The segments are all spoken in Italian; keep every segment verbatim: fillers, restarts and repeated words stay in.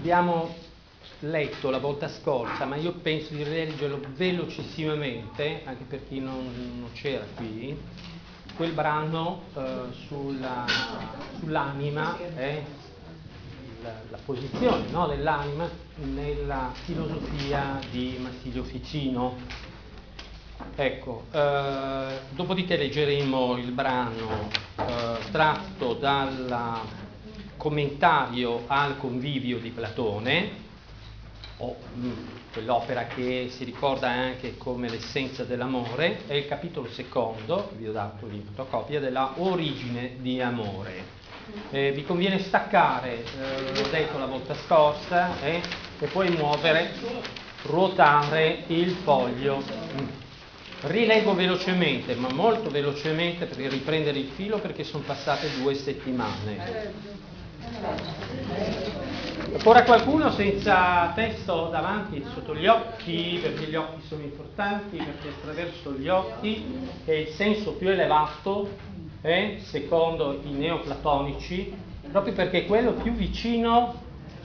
abbiamo letto la volta scorsa, ma io penso di rileggerlo velocissimamente, anche per chi non, non c'era qui, quel brano eh, sulla, sull'anima, eh, la, la posizione, no, dell'anima nella filosofia di Marsilio Ficino. Ecco, eh, dopodiché leggeremo il brano eh, tratto dal commentario al Convivio di Platone, o mh, quell'opera che si ricorda anche come l'essenza dell'amore, è il capitolo secondo, vi ho dato in fotocopia, della Origine di amore. Eh, vi conviene staccare, eh, l'ho detto la volta scorsa, eh, e poi muovere, ruotare il foglio. Mm. Rileggo velocemente, ma molto velocemente per riprendere il filo, perché sono passate due settimane. Ancora qualcuno senza testo davanti, sotto gli occhi, perché gli occhi sono importanti, perché attraverso gli occhi, che è il senso più elevato, eh, secondo i neoplatonici, proprio perché è quello più vicino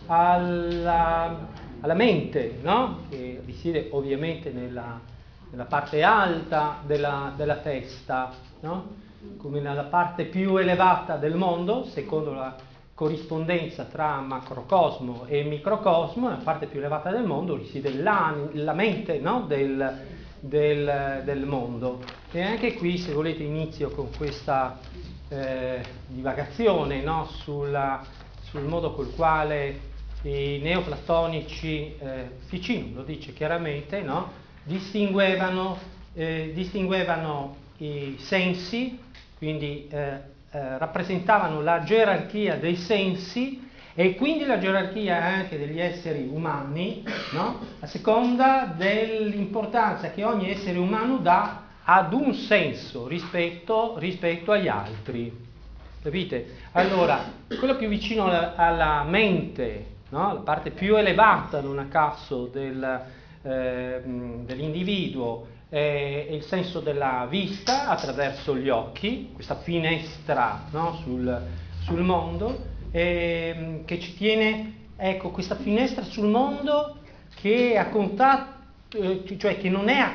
alla, alla mente, no? Che risiede ovviamente nella, nella parte alta della, della testa, no? Come nella parte più elevata del mondo, secondo la corrispondenza tra macrocosmo e microcosmo, nella parte più elevata del mondo risiede la, la mente, no? del, del, del mondo. E anche qui, se volete, inizio con questa eh, divagazione, no? Sulla, sul modo col quale i neoplatonici, eh, Ficino lo dice chiaramente, no? distinguevano, eh, distinguevano i sensi, quindi eh, eh, rappresentavano la gerarchia dei sensi e quindi la gerarchia anche degli esseri umani, no? A seconda dell'importanza che ogni essere umano dà ad un senso rispetto, rispetto agli altri. Capite? Allora, quello più vicino alla, alla mente, no? La parte più elevata, non a caso, del, eh, dell'individuo, è il senso della vista attraverso gli occhi, questa finestra, no? sul, sul mondo, eh, che ci tiene, ecco, questa finestra sul mondo che è a contatto, eh, cioè che non è a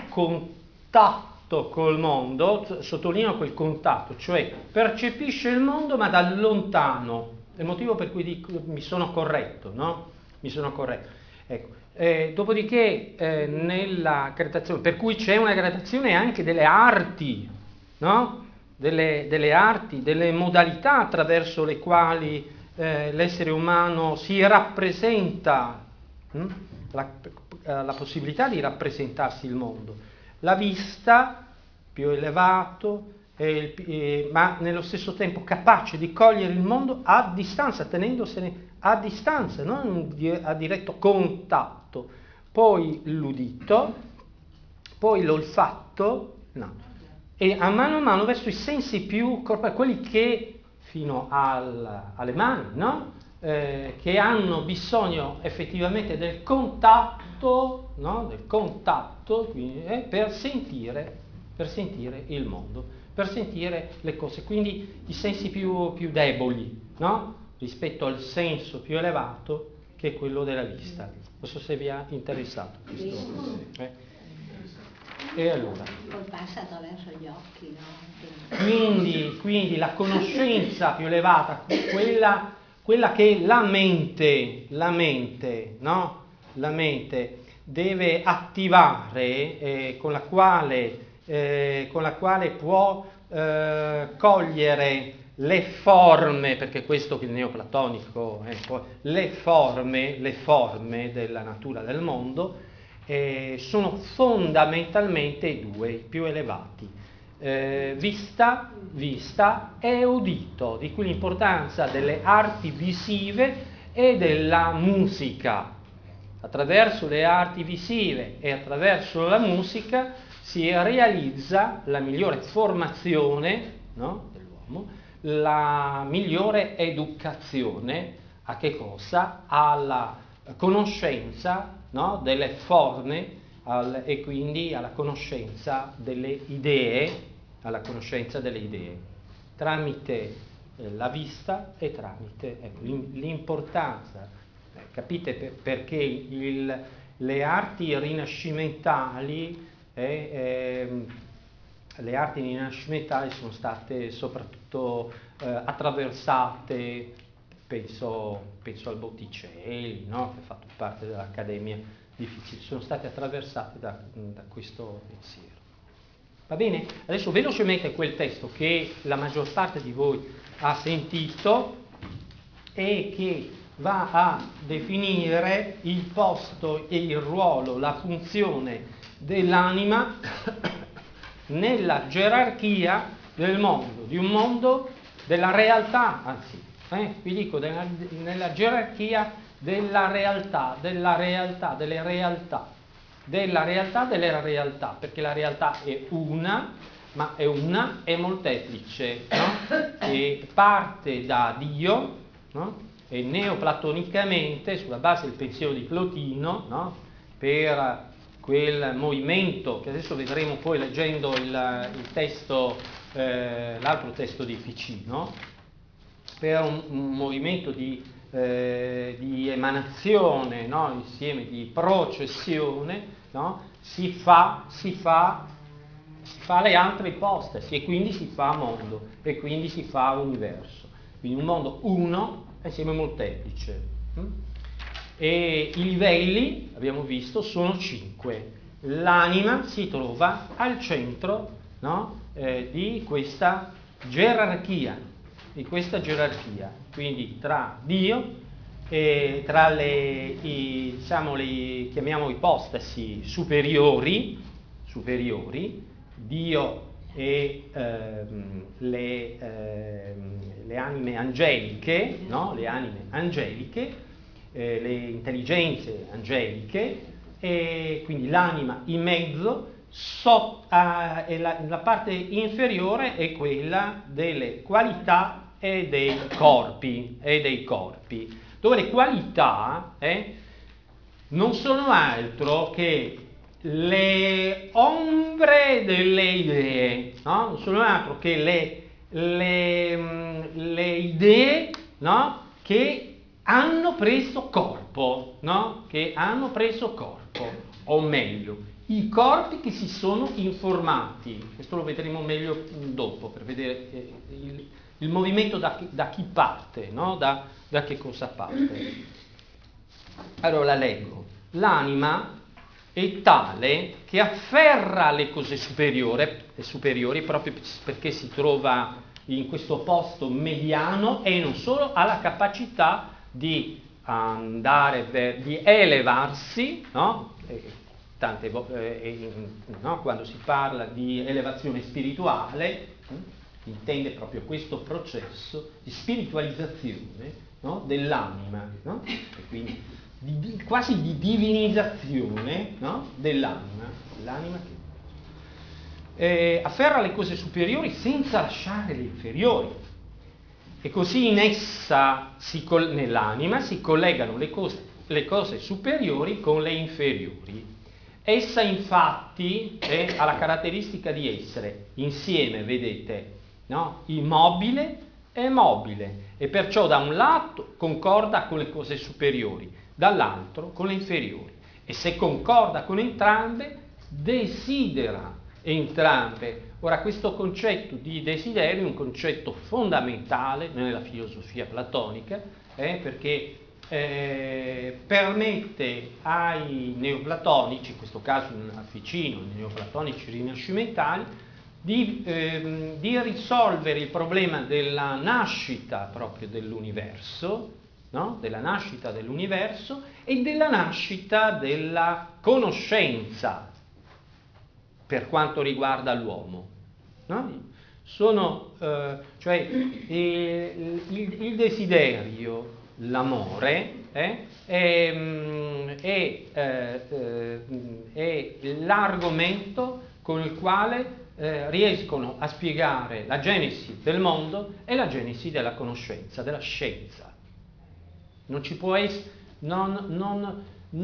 contatto col mondo, sottolineo quel contatto, cioè percepisce il mondo ma da lontano. È il motivo per cui dico, mi sono corretto, no? Mi sono corretto. Ecco. Eh, dopodiché eh, nella gradazione, per cui c'è una gradazione anche delle arti, no? Delle, delle arti, delle modalità attraverso le quali eh, l'essere umano si rappresenta, hm? la, la possibilità di rappresentarsi il mondo. La vista, più elevato, eh, eh, ma nello stesso tempo capace di cogliere il mondo a distanza, tenendosene a distanza, non a diretto contatto. Poi l'udito, poi l'olfatto, no. E a mano a mano verso i sensi più corporei, quelli che fino al, alle mani, no? Eh, che hanno bisogno effettivamente del contatto, no? Del contatto, quindi, eh, per sentire, per sentire il mondo, per sentire le cose. Quindi i sensi più, più deboli, no? Rispetto al senso più elevato, che è quello della vista. Non so se vi ha interessato questo. Eh? E allora? Poi passa attraverso gli occhi, no? Quindi, quindi la conoscenza più elevata, quella, quella che la mente, la mente, no? La mente deve attivare, eh, con la quale, eh, con la quale può eh, cogliere le forme, perché questo che il neoplatonico, ecco, le forme, le forme della natura del mondo, eh, sono fondamentalmente due, i più elevati. Eh, vista, vista e udito, di cui l'importanza delle arti visive e della musica. Attraverso le arti visive e attraverso la musica si realizza la migliore formazione, no, dell'uomo, la migliore educazione a che cosa? Alla conoscenza, no, delle forme al, e quindi alla conoscenza delle idee, alla conoscenza delle idee, tramite eh, la vista e tramite ecco, l'importanza ecco, capite per, perché il, le arti rinascimentali, eh, eh, le arti rinascimentali sono state soprattutto eh, attraversate, penso, penso al Botticelli, no? Che ha fatto parte dell'Accademia di Uffizi, sono state attraversate da, da questo pensiero. Va bene? Adesso velocemente quel testo che la maggior parte di voi ha sentito e che va a definire il posto e il ruolo, la funzione dell'anima nella gerarchia del mondo, di un mondo della realtà, anzi, eh, vi dico, della, nella gerarchia della realtà, della realtà, delle realtà, della realtà delle realtà, perché la realtà è una, ma è una e molteplice, no? E parte da Dio, no? E neoplatonicamente, sulla base del pensiero di Plotino, no? Per quel movimento che adesso vedremo poi leggendo il, il testo, eh, l'altro testo di Ficino, per un, un movimento di, eh, di emanazione, no? Insieme di processione, no? si, fa, si, fa, si fa le altre ipostasi e quindi si fa mondo e quindi si fa universo. Quindi un mondo uno insieme molteplice. E i livelli, abbiamo visto, sono cinque. L'anima si trova al centro, no? eh, di questa gerarchia, di questa gerarchia, quindi tra Dio e tra le, i, diciamo, le, chiamiamo ipostasi superiori, superiori, Dio e ehm, le, ehm, le anime angeliche, no? Le anime angeliche, eh, le intelligenze angeliche, e quindi l'anima in mezzo, so, eh, e la, la parte inferiore è quella delle qualità e dei corpi, e dei corpi, dove le qualità eh, non sono altro che le ombre delle idee, no? Non sono altro che le, le, le idee, no? Che hanno preso corpo, no? Che hanno preso corpo, o meglio, i corpi che si sono informati. Questo lo vedremo meglio dopo, per vedere eh, il, il movimento da chi, da chi parte, no? Da, da che cosa parte. Allora la leggo. L'anima è tale che afferra le cose superiori, superiori proprio perché si trova in questo posto mediano e non solo ha la capacità di andare ver, di elevarsi, no? E, tante eh, no? Quando si parla di elevazione spirituale eh, intende proprio questo processo di spiritualizzazione, no? Dell'anima, no? E quindi di, di, quasi di divinizzazione, no? Dell'anima, l'anima che eh, afferra le cose superiori senza lasciare le inferiori. E così in essa, si col- nell'anima, si collegano le cose, le cose superiori con le inferiori. Essa infatti è, ha la caratteristica di essere insieme, vedete, no? Immobile e mobile, e perciò da un lato concorda con le cose superiori, dall'altro con le inferiori. E se concorda con entrambe, desidera entrambe. Ora, questo concetto di desiderio è un concetto fondamentale nella filosofia platonica, eh, perché eh, permette ai neoplatonici, in questo caso a Ficino, i neoplatonici rinascimentali, di, ehm, di risolvere il problema della nascita proprio dell'universo, no? Della nascita dell'universo e della nascita della conoscenza per quanto riguarda l'uomo, no? Sono, eh, cioè il, il, il desiderio, l'amore, eh, è, è, eh, è l'argomento con il quale eh, riescono a spiegare la genesi del mondo e la genesi della conoscenza, della scienza. Non ci può essere, non, non,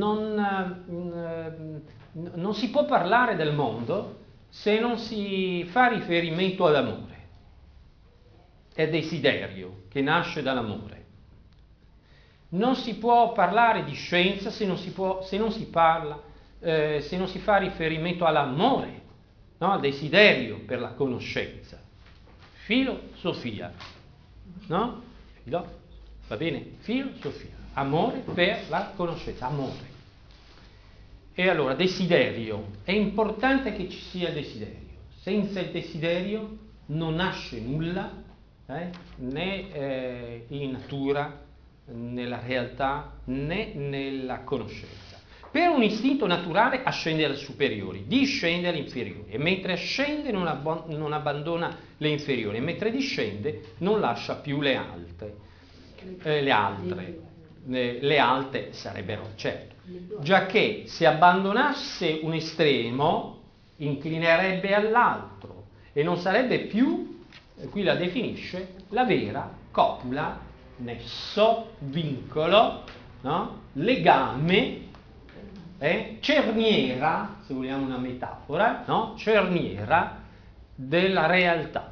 non, non si può parlare del mondo se non si fa riferimento all'amore. È desiderio che nasce dall'amore. Non si può parlare di scienza se non si, può, se non si parla, eh, se non si fa riferimento all'amore, no? Al desiderio per la conoscenza. Filosofia, no? Filo, va bene? Filosofia, amore per la conoscenza, amore. E allora, desiderio. È importante che ci sia il desiderio. Senza il desiderio non nasce nulla, eh? né eh, in natura, nella realtà, né nella conoscenza. Per un istinto naturale ascende alle superiori, discende alle inferiori, e mentre ascende non, ab- non abbandona le inferiori, e mentre discende non lascia più le alte. Eh, le altre, le, le alte sarebbero, certo, giacché se abbandonasse un estremo inclinerebbe all'altro e non sarebbe più, eh, qui la definisce, la vera copula, nesso, vincolo, no? Legame, eh? cerniera, se vogliamo una metafora, no? cerniera della realtà.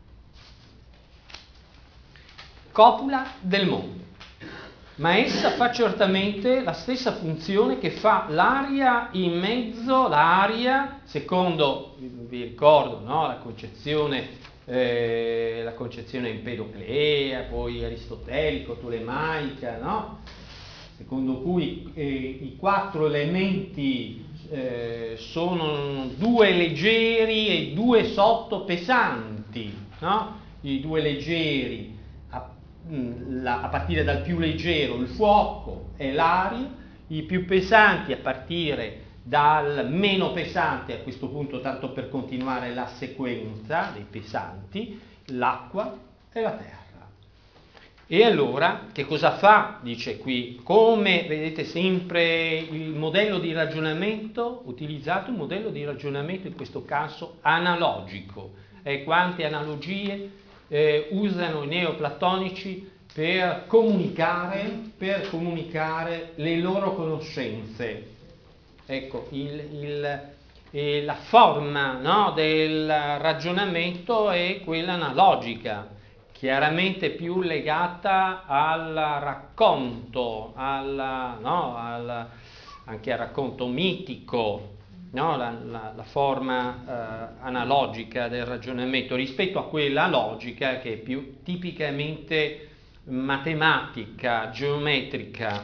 Copula del mondo, ma essa fa certamente la stessa funzione che fa l'aria in mezzo, l'aria, secondo, vi ricordo, no? la concezione, eh, la concezione empedoclea, poi aristotelico, tolemaica, no? secondo cui eh, i quattro elementi eh, sono due leggeri e due sottopesanti, no? I due leggeri La, a partire dal più leggero il fuoco e l'aria, i più pesanti a partire dal meno pesante, a questo punto tanto per continuare la sequenza dei pesanti, l'acqua e la terra. E allora che cosa fa? Dice qui, come vedete sempre il modello di ragionamento utilizzato, un modello di ragionamento in questo caso analogico. E quante analogie Eh, usano i neoplatonici per comunicare, per comunicare le loro conoscenze. Ecco, il, il, eh, la forma, no, del ragionamento è quella analogica, chiaramente più legata al racconto, alla, no, al, anche al racconto mitico, no? la, la, la forma eh, analogica del ragionamento rispetto a quella logica che è più tipicamente matematica, geometrica,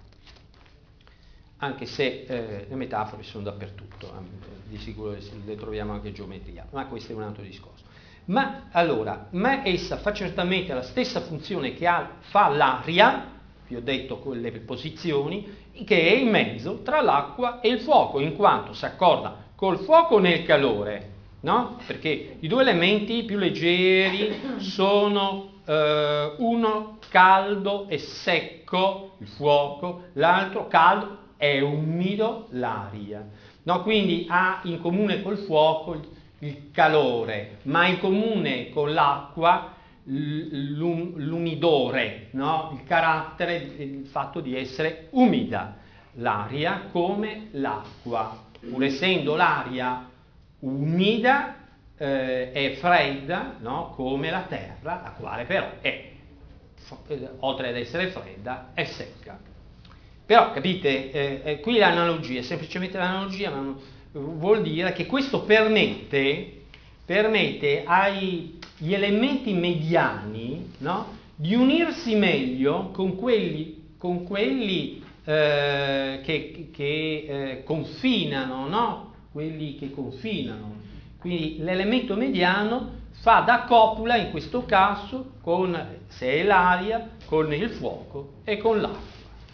anche se eh, le metafore sono dappertutto, di sicuro le troviamo anche geometria, ma questo è un altro discorso. Ma allora, ma essa fa certamente la stessa funzione che ha, fa l'aria, vi ho detto con le posizioni, che è in mezzo tra l'acqua e il fuoco, in quanto si accorda col fuoco nel calore, no? Perché i due elementi più leggeri sono eh, uno caldo e secco, il fuoco, l'altro caldo e umido, l'aria. No? Quindi ha in comune col fuoco il, il calore, ma in comune con l'acqua l'umidore, no? Il carattere, il fatto di essere umida, l'aria come l'acqua, pur essendo l'aria umida eh, è fredda, no? Come la terra, la quale però è, oltre ad essere fredda, è secca. Però capite, eh, eh, qui l'analogia, semplicemente l'analogia, ma vuol dire che questo permette, permette ai gli elementi mediani, no, di unirsi meglio con quelli, con quelli eh, che, che eh, confinano, no? Quelli che confinano. Quindi l'elemento mediano fa da copula in questo caso con, se è l'aria, con il fuoco e con l'acqua.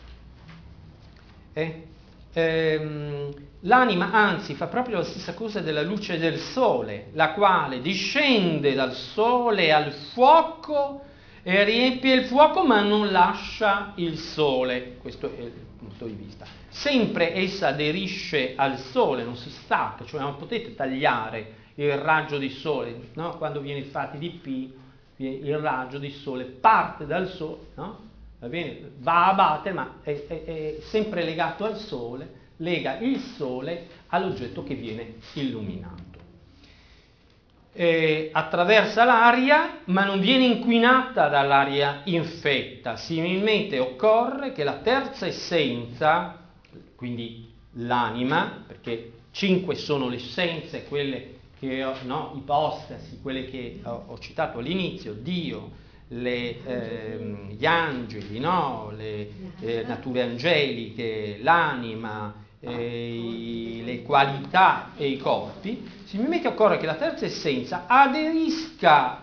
Eh? Ehm, L'anima anzi fa proprio la stessa cosa della luce del sole, la quale discende dal sole al fuoco e riempie il fuoco ma non lascia il sole. Questo è il punto di vista. Sempre essa aderisce al sole, non si stacca, cioè non potete tagliare il raggio di sole, no? Quando viene infatti di P, il raggio di sole parte dal sole, no? Va bene? Va a battere, ma è, è, è sempre legato al sole, lega il sole all'oggetto che viene illuminato. eh, attraversa l'aria ma non viene inquinata dall'aria infetta. Similmente occorre che la terza essenza, quindi l'anima, perché cinque sono le essenze, quelle che ho, no, ipostasi, quelle che ho, ho citato all'inizio, Dio, le, ehm, gli angeli, no? le eh, nature angeliche, l'anima, eh, le qualità e i corpi. Similmente occorre che la terza essenza aderisca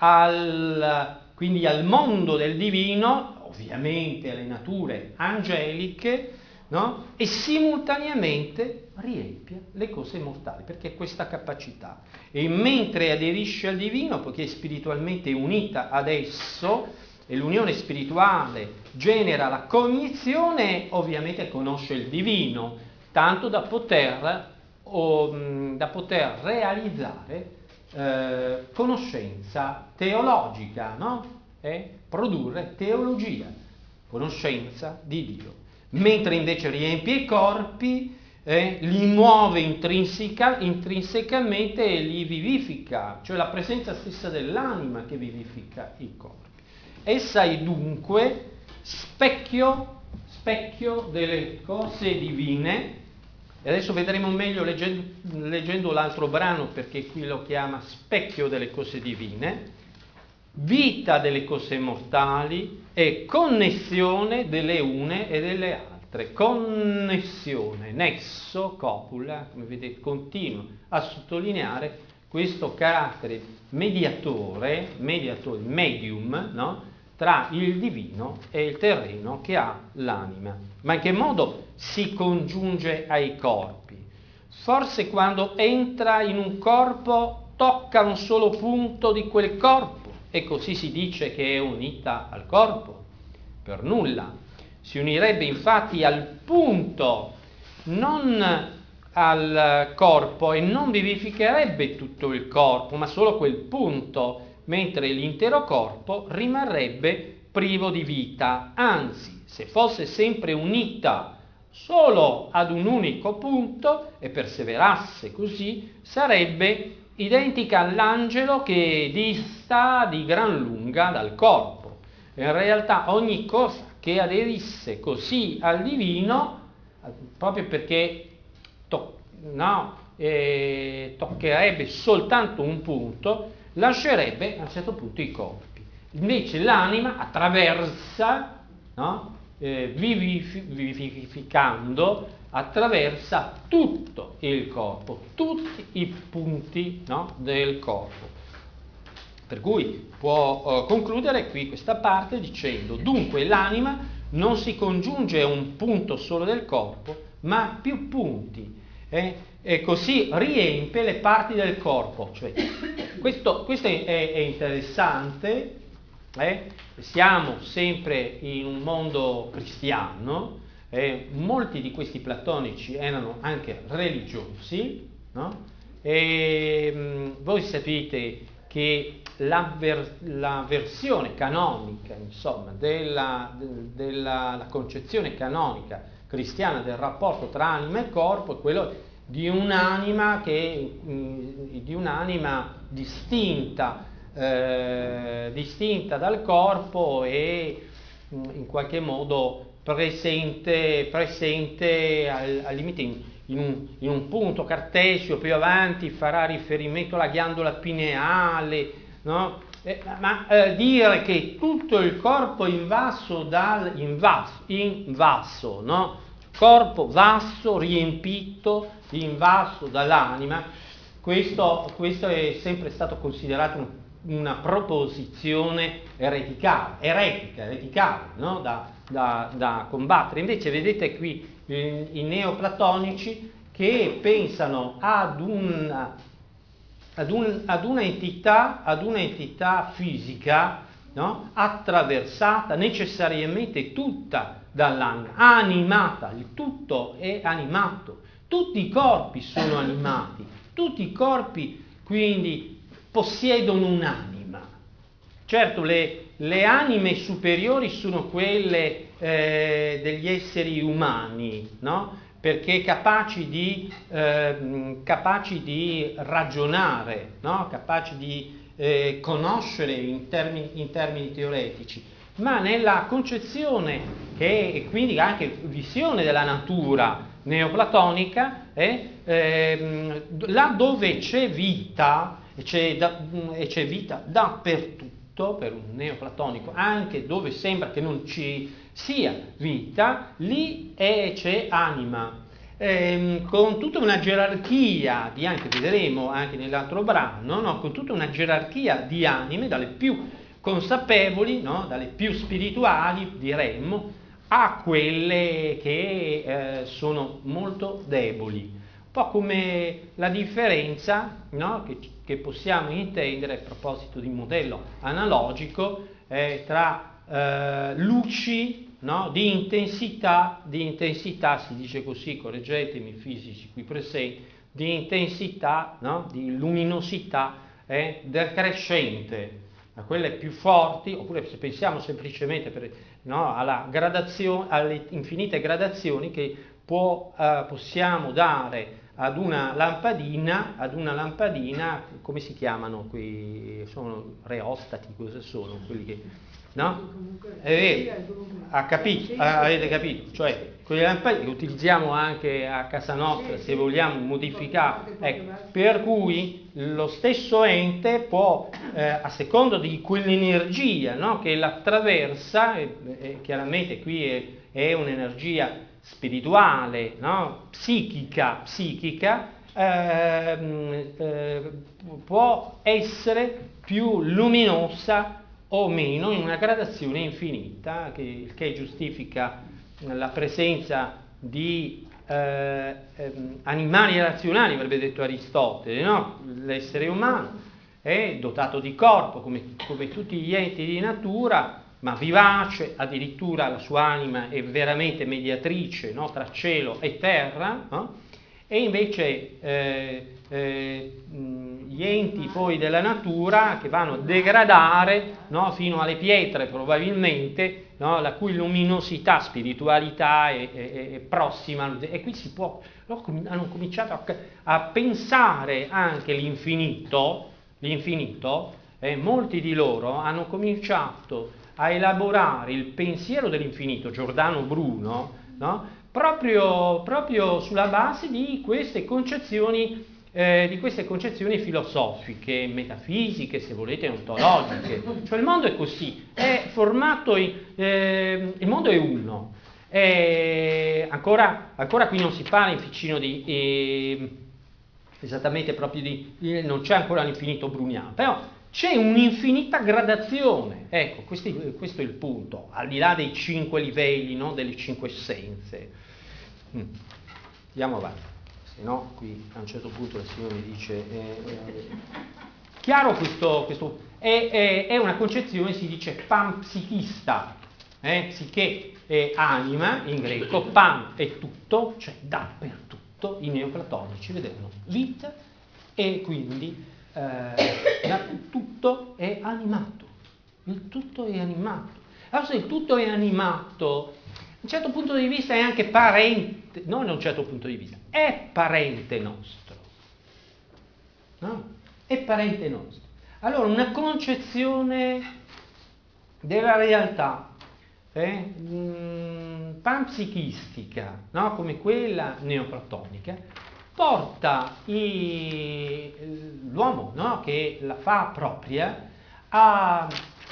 al, quindi al mondo del divino, ovviamente alle nature angeliche, no? E simultaneamente riempie le cose mortali, perché questa capacità. E mentre aderisce al divino, poiché è spiritualmente unita ad esso, e l'unione spirituale genera la cognizione, ovviamente conosce il divino, tanto da poter, o, da poter realizzare eh, conoscenza teologica, no? E produrre teologia, conoscenza di Dio. Mentre invece riempie i corpi, eh, li muove intrinseca, intrinsecamente e li vivifica, cioè la presenza stessa dell'anima che vivifica i corpi. Essa è dunque specchio, specchio delle cose divine, e adesso vedremo meglio leggendo, leggendo l'altro brano, perché qui lo chiama specchio delle cose divine, vita delle cose mortali e connessione delle une e delle altre. Connessione, nesso, copula, come vedete, continuo a sottolineare questo carattere mediatore, mediatore, medium, no? Tra il divino e il terreno che ha l'anima. Ma in che modo si congiunge ai corpi? Forse quando entra in un corpo tocca un solo punto di quel corpo e così si dice che è unita al corpo? Per nulla. Si unirebbe infatti al punto, non al corpo, e non vivificherebbe tutto il corpo, ma solo quel punto, mentre l'intero corpo rimarrebbe privo di vita. Anzi, se fosse sempre unita solo ad un unico punto e perseverasse così, sarebbe identica all'angelo che dista di gran lunga dal corpo. In realtà ogni cosa che aderisse così al divino, proprio perché to- no, eh, toccherebbe soltanto un punto, lascerebbe a un certo punto i corpi. Invece l'anima attraversa, no, eh, vivif- vivificando, attraversa tutto il corpo, tutti i punti, no, del corpo. Per cui può uh, concludere qui questa parte dicendo: dunque l'anima non si congiunge a un punto solo del corpo, ma a più punti, eh? E così riempie le parti del corpo. Cioè, questo, questo è, è interessante, eh? Siamo sempre in un mondo cristiano, eh? Molti di questi platonici erano anche religiosi, no? E mh, voi sapete che la, ver- la versione canonica, insomma, della, de- della la concezione canonica cristiana del rapporto tra anima e corpo è quello di un'anima che mh, di un'anima distinta, eh, distinta dal corpo e mh, in qualche modo presente, presente al, al limite in, in, un, in un punto cartesio. Più avanti farà riferimento alla ghiandola pineale, no? Eh, ma eh, dire che tutto il corpo è invaso dal invaso, invaso, no? Corpo vasto, riempito, invaso dall'anima, questo, questo è sempre stato considerato un, una proposizione ereticale, eretica, ereticale, no? da, da, da combattere. Invece vedete qui i, i neoplatonici che pensano ad una Ad, un, ad una entità, ad una entità fisica, no? Attraversata necessariamente tutta dall'anima, animata, il tutto è animato, tutti i corpi sono animati, tutti i corpi quindi possiedono un'anima. Certo, le, le anime superiori sono quelle eh, degli esseri umani, no? perché capaci di, eh, capaci di ragionare, no? Capaci di eh, conoscere in termini, in termini teoretici, ma nella concezione che, e quindi anche visione della natura neoplatonica, eh, ehm, là dove c'è vita, e c'è, da, e c'è vita dappertutto per un neoplatonico, anche dove sembra che non ci sia vita, lì è, c'è anima, ehm, con tutta una gerarchia di, anche vedremo anche nell'altro brano, no? Con tutta una gerarchia di anime, dalle più consapevoli, no? Dalle più spirituali, diremmo, a quelle che eh, sono molto deboli. Un po' come la differenza, no? che, che possiamo intendere a proposito di modello analogico eh, tra eh, luci, no? di intensità, di intensità, si dice così, correggetemi fisici qui presenti, di intensità, no? di luminosità eh, decrescente, a quelle più forti, oppure se pensiamo semplicemente per, no, alla gradazione, alle infinite gradazioni che può, eh, possiamo dare ad una lampadina, ad una lampadina, come si chiamano qui? Sono reostati, cosa sono? Quelli che, no? È vero, ha capito, avete capito? Cioè, quelle lampadine che utilizziamo anche a casa nostra, se vogliamo modificare, ecco, per cui lo stesso ente può, eh, a secondo di quell'energia, no, che l'attraversa, e, e chiaramente qui è, è un'energia spirituale, no, psichica, psichica eh, eh, può essere più luminosa o meno in una gradazione infinita, che, il che giustifica la presenza di eh, ehm, animali razionali, avrebbe detto Aristotele, no? L'essere umano è dotato di corpo come, come tutti gli enti di natura, ma vivace, addirittura la sua anima è veramente mediatrice, no? Tra cielo e terra, no? E invece eh, eh, gli enti poi della natura che vanno a degradare, no? Fino alle pietre probabilmente, no? La cui luminosità, spiritualità è, è, è prossima, e qui si può, no? Hanno cominciato a, a pensare anche l'infinito, l'infinito, eh, molti di loro hanno cominciato a elaborare il pensiero dell'infinito, Giordano Bruno, no? proprio, proprio sulla base di queste concezioni, eh, di queste concezioni filosofiche, metafisiche, se volete, ontologiche. Cioè il mondo è così, è formato, in, eh, il mondo è uno. E ancora, ancora qui non si parla in Ficino di... Eh, esattamente proprio di... non c'è ancora l'infinito bruniano, però c'è un'infinita gradazione, ecco, questi, questo è il punto, al di là dei cinque livelli, no? Delle cinque essenze. Mm. Andiamo avanti, se no qui a un certo punto il Signore mi dice... Eh, eh, chiaro questo, questo è, è, è una concezione, si dice panpsichista, eh? Psiche è anima in greco, pan è tutto, cioè dappertutto, i neoplatonici vedevano vita e quindi... Eh, tutto è animato, il tutto è animato. Allora se il tutto è animato, da un certo punto di vista è anche parente, non da un certo punto di vista, è parente nostro, no? È parente nostro. Allora una concezione della realtà eh, mh, panpsichistica, no? Come quella neoplatonica, porta i, l'uomo, no? Che la fa propria a,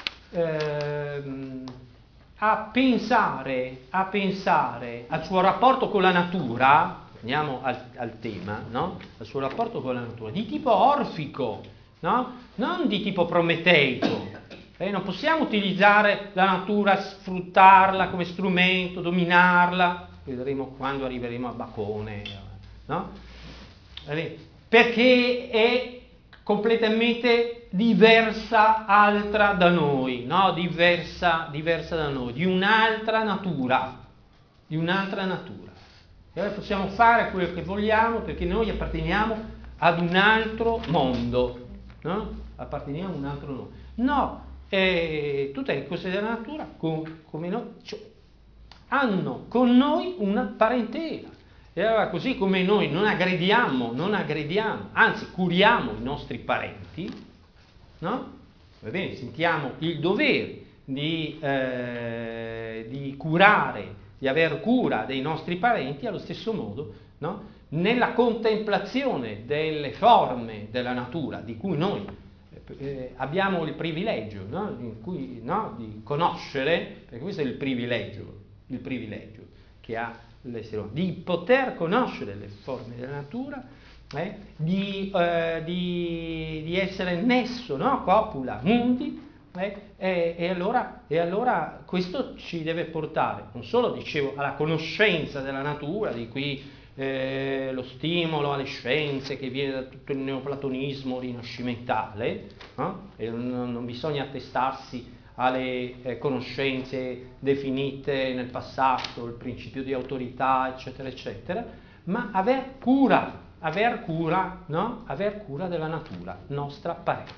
ehm, a pensare, a pensare al suo rapporto con la natura, veniamo al, al tema, no? Al suo rapporto con la natura, di tipo orfico, no? Non di tipo prometeico. Eh, non possiamo utilizzare la natura, sfruttarla come strumento, dominarla, vedremo quando arriveremo a Bacone, no? Perché è completamente diversa, altra da noi, no? Diversa, diversa da noi, di un'altra natura, di un'altra natura. E allora possiamo fare quello che vogliamo perché noi apparteniamo ad un altro mondo, no? Apparteniamo a un altro mondo. No, eh, tutte le cose della natura, com, come noi, cioè, hanno con noi una parentela. E allora, così come noi non aggrediamo, non aggrediamo, anzi curiamo i nostri parenti, no? Va bene, sentiamo il dovere di, eh, di curare, di aver cura dei nostri parenti, allo stesso modo, no? Nella contemplazione delle forme della natura di cui noi eh, abbiamo il privilegio, no? In cui, no? Di conoscere, perché questo è il privilegio, il privilegio che ha l'essere umano, di poter conoscere le forme della natura, eh? di, eh, di, di essere nesso, no? Copula mundi, eh? e, e, allora, e allora questo ci deve portare non solo, dicevo, alla conoscenza della natura, di cui eh, lo stimolo alle scienze che viene da tutto il neoplatonismo rinascimentale, no? E non, non bisogna attestarsi alle eh, conoscenze definite nel passato, il principio di autorità, eccetera, eccetera, ma aver cura, aver cura, no? Aver cura della natura, nostra parente.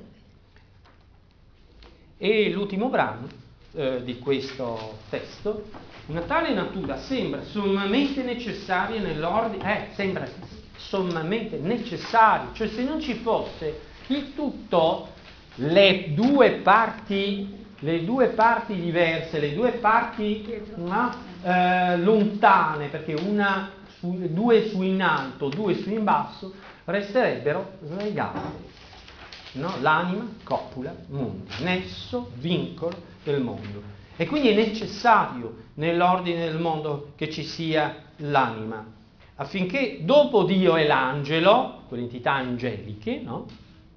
E l'ultimo brano eh, di questo testo: una tale natura sembra sommamente necessaria nell'ordine, eh, sembra sommamente necessario, cioè se non ci fosse il tutto, le due parti, le due parti diverse, le due parti no, eh, lontane, perché una su, due su in alto, due su in basso, resterebbero legate. No? L'anima, copula, mondo, nesso, vincolo del mondo. E quindi è necessario nell'ordine del mondo che ci sia l'anima, affinché dopo Dio e l'angelo, quelle entità angeliche, no?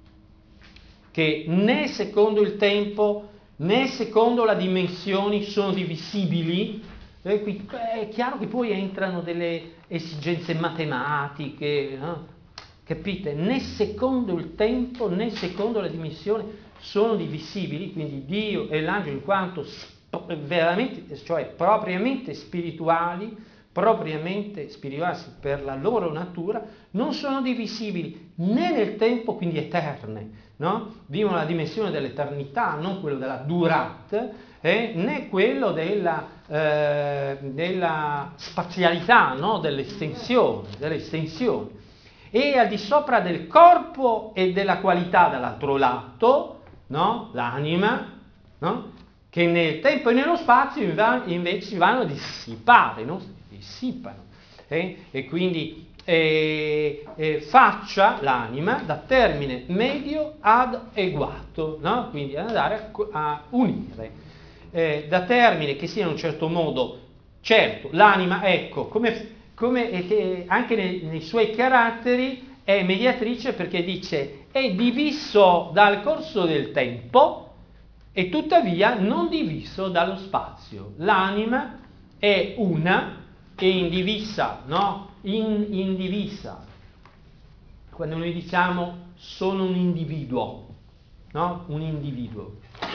Che né secondo il tempo né secondo la dimensione sono divisibili, eh, qui è chiaro che poi entrano delle esigenze matematiche, no? Capite? Né secondo il tempo né secondo la dimensione sono divisibili, quindi Dio e l'angelo in quanto veramente, cioè propriamente spirituali, propriamente spirituali per la loro natura, non sono divisibili né nel tempo, quindi eterne, no? Vivono la dimensione dell'eternità, non quello della durat, eh, né quello della, eh, della spazialità, no? dell'estensione, dell'estensione. E al di sopra del corpo e della qualità dall'altro lato, no? L'anima, no? Che nel tempo e nello spazio invece si vanno a dissipare, no? Si dissipano. Eh? E quindi eh, eh, faccia l'anima da termine medio ad eguato, no? Quindi andare a, a unire, eh, da termine che sia in un certo modo, certo, l'anima, ecco, come, come eh, anche nei, nei suoi caratteri è mediatrice, perché dice è diviso dal corso del tempo e tuttavia non diviso dallo spazio. L'anima è una e indivisa, no? In, indivisa. Quando noi diciamo sono un individuo, no? Un individuo,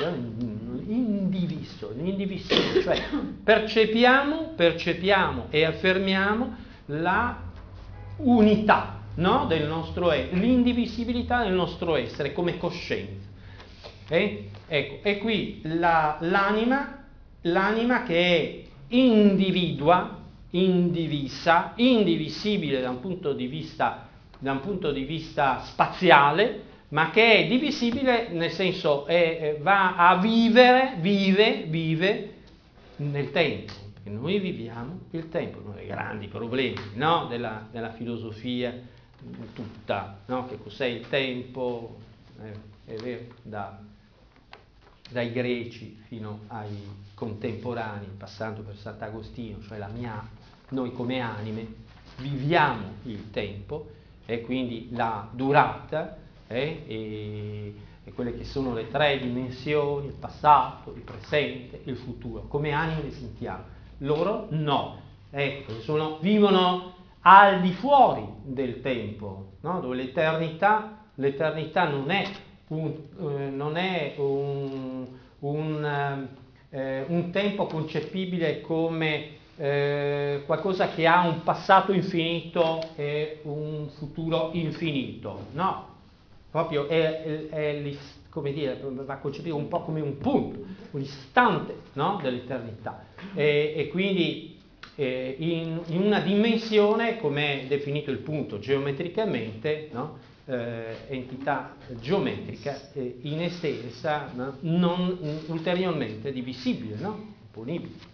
indiviso, indivisibile, cioè percepiamo, percepiamo e affermiamo la unità, no? Del nostro essere, l'indivisibilità del nostro essere come coscienza. Eh? Ecco, e qui la, l'anima, l'anima che è individua, indivisa, indivisibile da un punto di vista, da un punto di vista spaziale, ma che è divisibile nel senso è, va a vivere, vive, vive nel tempo, perché noi viviamo il tempo, uno dei grandi problemi, no? della, della filosofia tutta, no? Che cos'è il tempo, eh, è vero, da, dai greci fino ai contemporanei, passando per Sant'Agostino, cioè la mia, noi come anime viviamo il tempo e quindi la durata eh, e, e quelle che sono le tre dimensioni, il passato, il presente, il futuro, come anime le sentiamo. Loro no, ecco, sono, vivono al di fuori del tempo, no? Dove l'eternità, l'eternità non è un, eh, non è un, un, eh, un tempo concepibile come eh, qualcosa che ha un passato infinito e un futuro infinito, no, proprio è, è, è come dire, va concepito un po' come un punto, un istante, no? Dell'eternità, e, e quindi eh, in, in una dimensione, come è definito il punto geometricamente, no? eh, entità geometrica eh, in estensa, no? Non ulteriormente divisibile, no? Imponibile.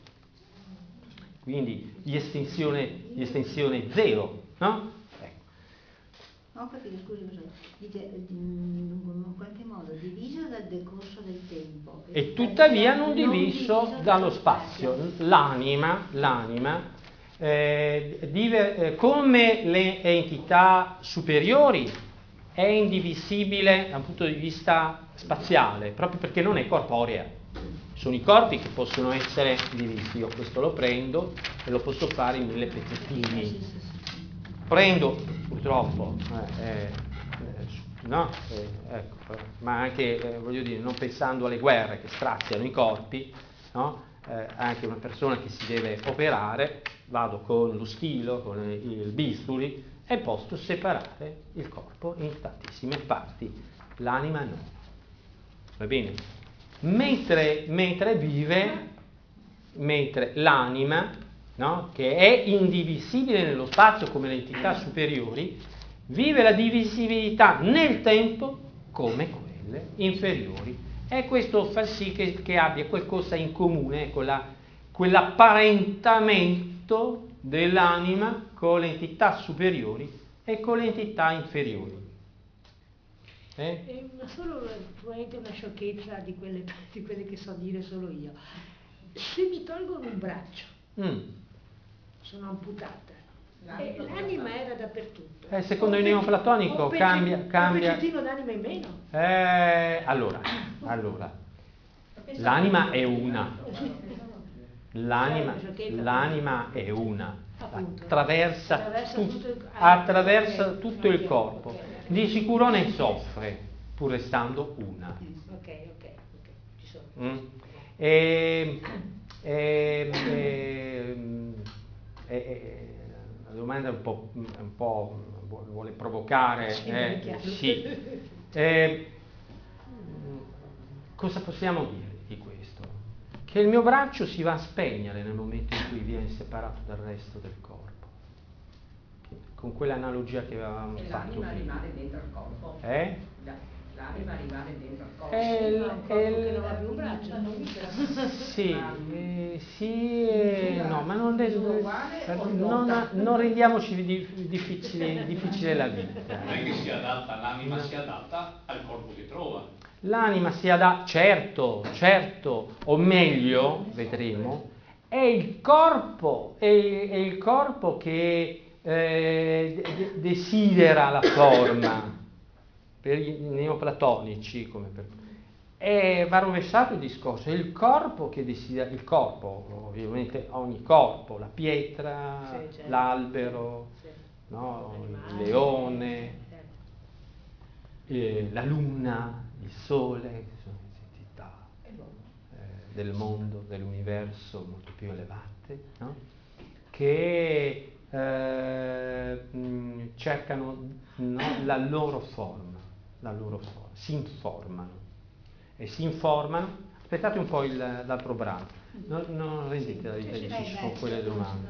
Quindi di estensione, di estensione zero, no? Ecco. Ho capito, scusi, dice in qualche modo diviso dal decorso del tempo. E tuttavia non non diviso, diviso dallo spazio. L'anima, l'anima eh, diver, eh, come le entità superiori, è indivisibile dal punto di vista spaziale, proprio perché non è corporea. Sono i corpi che possono essere divisi. Io questo lo prendo e lo posso fare in mille pezzettini. Prendo, purtroppo, eh, eh, no? eh, ecco, ma anche, eh, voglio dire, non pensando alle guerre che straziano i corpi, no? eh, anche una persona che si deve operare, vado con lo stilo, con il bisturi e posso separare il corpo in tantissime parti. L'anima no. Va bene? Mentre, mentre vive, mentre l'anima, no, che è indivisibile nello spazio come le entità superiori, vive la divisibilità nel tempo come quelle inferiori. E questo fa sì che, che abbia qualcosa in comune con la, quell'apparentamento dell'anima con le entità superiori e con le entità inferiori. Eh? È una, solo probabilmente una sciocchezza di quelle, di quelle che so dire solo io. Se mi tolgono un braccio, Mm. sono amputata, e l'anima era dappertutto. Eh, secondo Ho il un neoplatonico pezze- cambia, un cambia. pezzettino d'anima in meno. Eh, allora, allora, l'anima è una. L'anima, l'anima è una. Attraversa, Attraversa tu- tutto il- attraversa ok, tutto il ok, corpo. ok. Di sicuro ne soffre, pur restando una. Ok, ok, ok, ci sono. Mm? E, e, e, e, e, la domanda è un po', un po' vuole provocare. Sì, eh, è chiaro. sì. Eh, cosa possiamo dire di questo? Che il mio braccio si va a spegnere nel momento in cui viene separato dal resto del corpo. Con quell'analogia che avevamo E fatto l'anima prima. rimane dentro il corpo. Eh? L'anima rimane dentro il corpo. È il- Un è corpo il- che non ha più un braccio, non mi Sì, eh, sì e no, ma non, uguale o non, no? non rendiamoci di- difficile, difficile la vita. Non è che si adatta, l'anima si adatta al corpo che trova. L'anima si adatta, certo, certo, o meglio, vedremo, è il corpo, è, è il corpo che eh, de- desidera la forma. Per i neoplatonici, come per... E va rovesciato il discorso, è il corpo che desidera, il corpo, ovviamente ogni corpo, la pietra, Sì, certo. l'albero, Sì. no? L'animale. Il leone, Certo. eh, la luna, il sole, che sono entità eh, del mondo, dell'universo molto più elevate, no? Che eh, mh, cercano, no, la loro forma, la loro forma, si informano e si informano. Aspettate un po' il, l'altro brano, non, non rendete la vita difficile con quelle domande.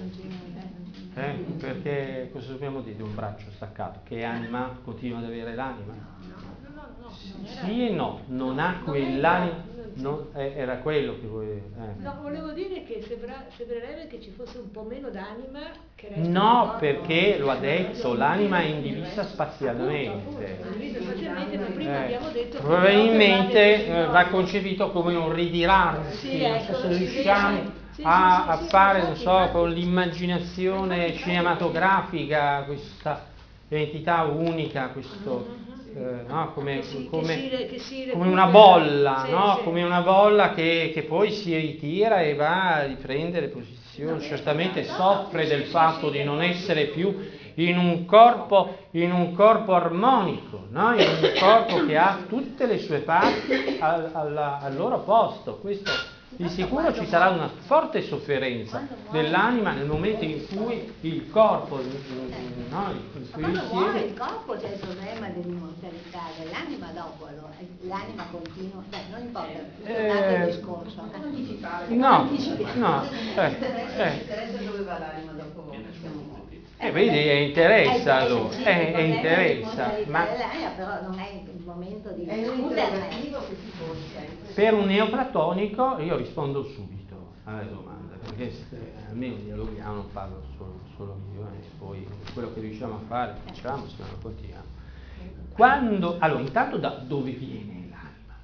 Eh? Perché cosa dobbiamo dire di un braccio staccato? Che anima continua ad avere l'anima? No, no, no, no, non era- Sì e no, non ha Non quell'anima, era- non- non- eh, era quello che voi... eh. No, volevo dire che sembra, sembrerebbe che ci fosse un po' meno d'anima che resta No, nel corpo. perché lo ha detto, l'anima è indivisa spazialmente. Appunto, appunto, indivisa spazialmente, ma prima Eh, abbiamo detto che probabilmente però, eh, va concepito come un ridirarsi, Sì, non so ecco, se sì, riusciamo sì, sì, a, sì, a sì, sì, fare, non infatti, so, infatti. con l'immaginazione Infatti, cinematografica questa entità unica, questo, eh, no, come, Che si- come- che si re- che si come recupera. una bolla, Sì, no? sì. Come una bolla che, che poi si ritira e va a riprendere posizioni. Certamente soffre del fatto di non essere più in un corpo, in un corpo armonico, no? In un corpo che ha tutte le sue parti al, alla- al loro posto. Questo di sicuro ci sarà una forte sofferenza dell'anima nel momento in cui il corpo, no, in cui Quando muore siede, il corpo c'è il problema dell'immortalità dell'anima, dopo allora, l'anima continua, beh, non importa, tornate Eh, al discorso. no, no, eh, eh. interessa dove va l'anima dopo. Eh, vedi, è interessa, allora, sì, è, il è problema interessa, dell'immortalità ma dell'anima, però non è il momento di È un discuterne. interrogativo che si pone sempre. per un neoplatonico io rispondo subito alla domanda, perché eh, almeno dialoghiamo, non parlo solo, solo io, e poi quello che riusciamo a fare facciamo, se no non continuiamo. Quando, allora, intanto da dove viene l'anima?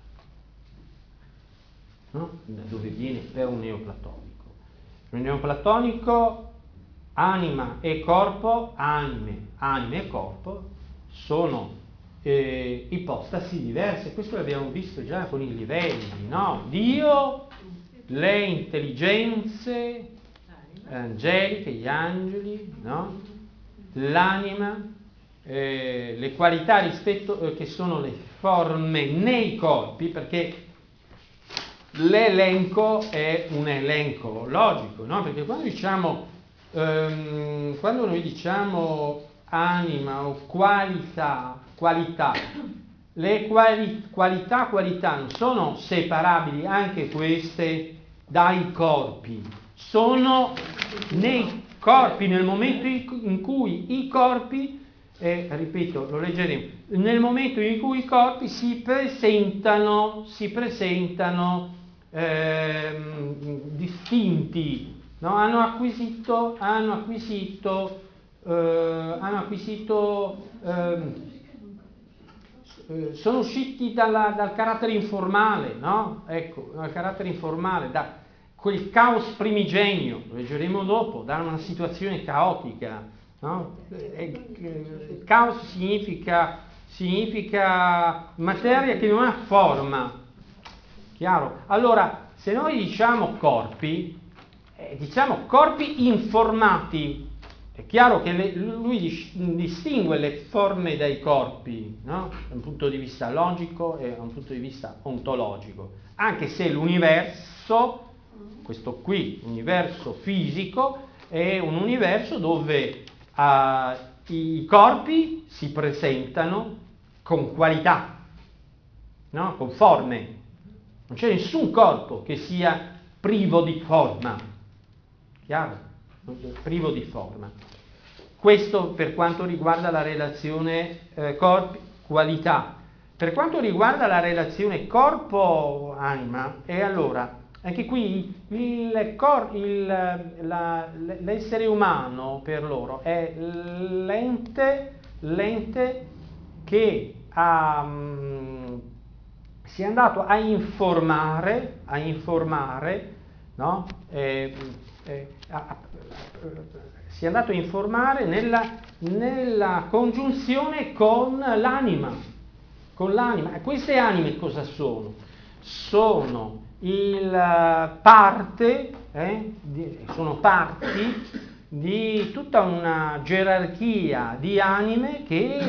No? Da dove viene per un neoplatonico? Per un neoplatonico anima e corpo, anime, anima e corpo sono eh, ipostasi diverse. Questo l'abbiamo visto già con i livelli, no? Dio, le intelligenze angeliche, gli angeli, no? L'anima, eh, le qualità rispetto eh, che sono le forme nei corpi, perché l'elenco è un elenco logico, no? Perché quando diciamo ehm, quando noi diciamo anima o qualità, qualità, le quali, qualità, qualità non sono separabili anche queste dai corpi, sono nei corpi, nel momento in cui i corpi, eh, ripeto, lo leggeremo, nel momento in cui i corpi si presentano, si presentano ehm, distinti, no? Hanno acquisito, hanno acquisito, eh, hanno acquisito, ehm, sono usciti dalla, dal carattere informale, no? Ecco, dal carattere informale, da quel caos primigenio, lo leggeremo dopo, da una situazione caotica, no? Il caos significa, significa materia che non ha forma, chiaro? Allora, se noi diciamo corpi, eh, diciamo corpi informati, è chiaro che le, lui distingue le forme dai corpi, no? Da un punto di vista logico e da un punto di vista ontologico, anche se l'universo, questo qui, l'universo fisico, è un universo dove uh, i corpi si presentano con qualità, no? Con forme. Non c'è nessun corpo che sia privo di forma, chiaro? Privo di forma. Questo per quanto riguarda la relazione eh, corpo-qualità. Per quanto riguarda la relazione corpo-anima, e allora, anche qui il cor- il, la, l'essere umano per loro è l'ente, l'ente che ha, mh, si è andato a informare, a informare, no? Eh, eh, a, a, si è andato a informare nella, nella congiunzione con l'anima, con l'anima. E queste anime cosa sono? Sono il parte, eh, di, sono parti di tutta una gerarchia di anime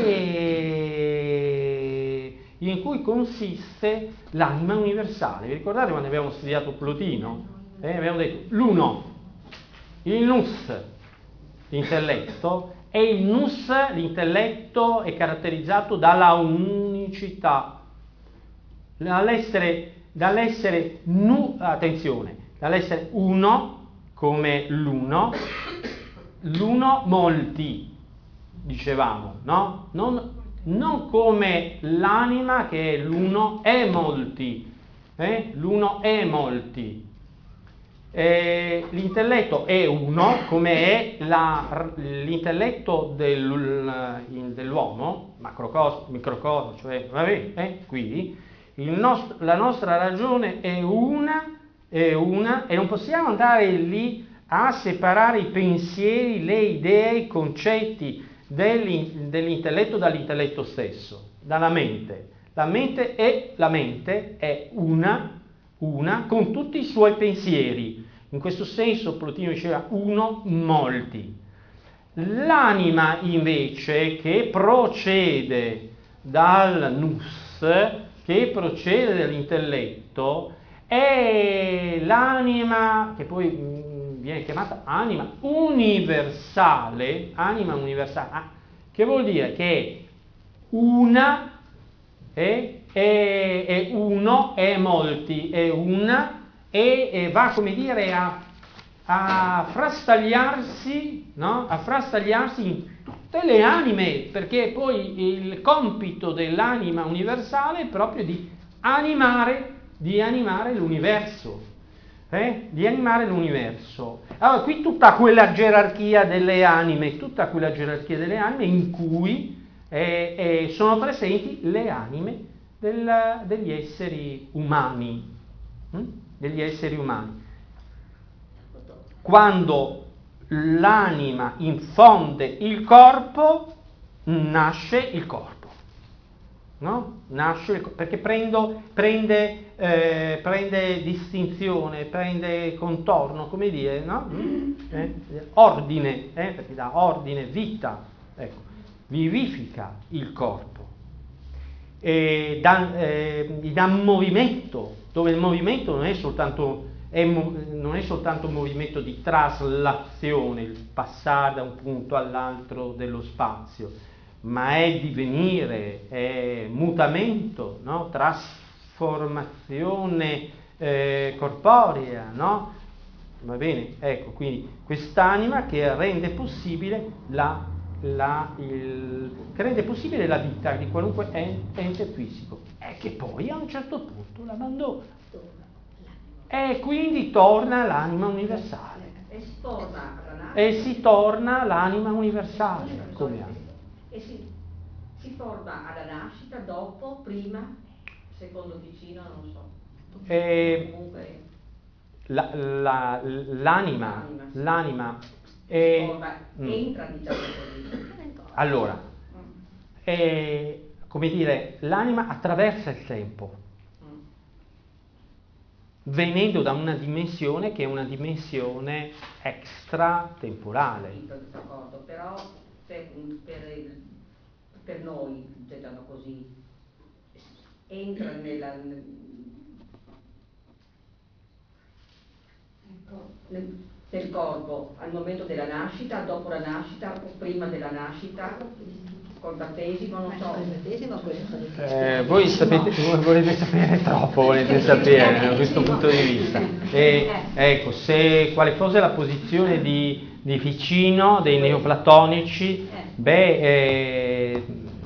che, in cui consiste l'anima universale. Vi ricordate quando abbiamo studiato Plotino? Eh, abbiamo detto l'uno, il nous, l'intelletto, e il nous, l'intelletto, è caratterizzato dalla unicità, dall'essere, dall'essere nu, attenzione, dall'essere uno come l'uno, l'uno molti, dicevamo, no? Non, non come l'anima che è l'uno e molti, eh? L'uno e molti. Eh, l'intelletto è uno, come è la, l'intelletto del, dell'uomo, macrocosmo, microcosmo, cioè, vabbè, eh, qui, il nostro, la nostra ragione è una, è una, e non possiamo andare lì a separare i pensieri, le idee, i concetti dell'intelletto dall'intelletto stesso, dalla mente. La mente è, la mente è una, una con tutti i suoi pensieri. In questo senso Plotino diceva uno molti. L'anima invece che procede dal nous, che procede dall'intelletto, è l'anima che poi mh, viene chiamata anima universale, anima universale, ah, che vuol dire che una è, è, è uno, è molti, è una e, e va, come dire, a, a frastagliarsi, no? A frastagliarsi in tutte le anime, perché poi il compito dell'anima universale è proprio di animare, di animare l'universo. Eh? Di animare l'universo. Allora, qui tutta quella gerarchia delle anime, tutta quella gerarchia delle anime in cui eh, eh, sono presenti le anime del, degli esseri umani. Hm? Degli esseri umani. Quando l'anima infonde il corpo, nasce il corpo. No? Nasce il, perché prendo, prende, eh, prende distinzione, prende contorno, come dire, no? Eh? Ordine, eh? Perché dà ordine, vita, ecco, vivifica il corpo, e dà, eh, gli dà movimento, dove il movimento non è soltanto, è, non è soltanto un movimento di traslazione, il passare da un punto all'altro dello spazio, ma è divenire, è mutamento, no? Trasformazione eh, corporea, no? Va bene? Ecco, quindi quest'anima che rende possibile la, la, il, che rende possibile la vita di qualunque ente fisico e che poi a un certo punto l'abbandona. E quindi torna l'anima universale. E si torna alla nascita. E si torna l'anima universale come anima. E si, si forma alla nascita, dopo, prima, secondo Ticino, non so. E Comunque la, la, l'anima, L'anima, sì. l'anima si è, forma, mm, entra, diciamo così. allora, Mm. è, come dire, l'anima attraversa il tempo, Mm. venendo da una dimensione che è una dimensione extratemporale. Capito, d'accordo, però per, per, il- per noi, diciamo così, entra nella, nel, nel, nel corpo al momento della nascita, dopo la nascita o prima della nascita, col battesimo, non so. Il battesimo questo Eh, voi sapete, volete sapere troppo, volete sapere da questo punto di vista. E, ecco, se quale fosse la posizione di, di Ficino, dei neoplatonici, beh, eh,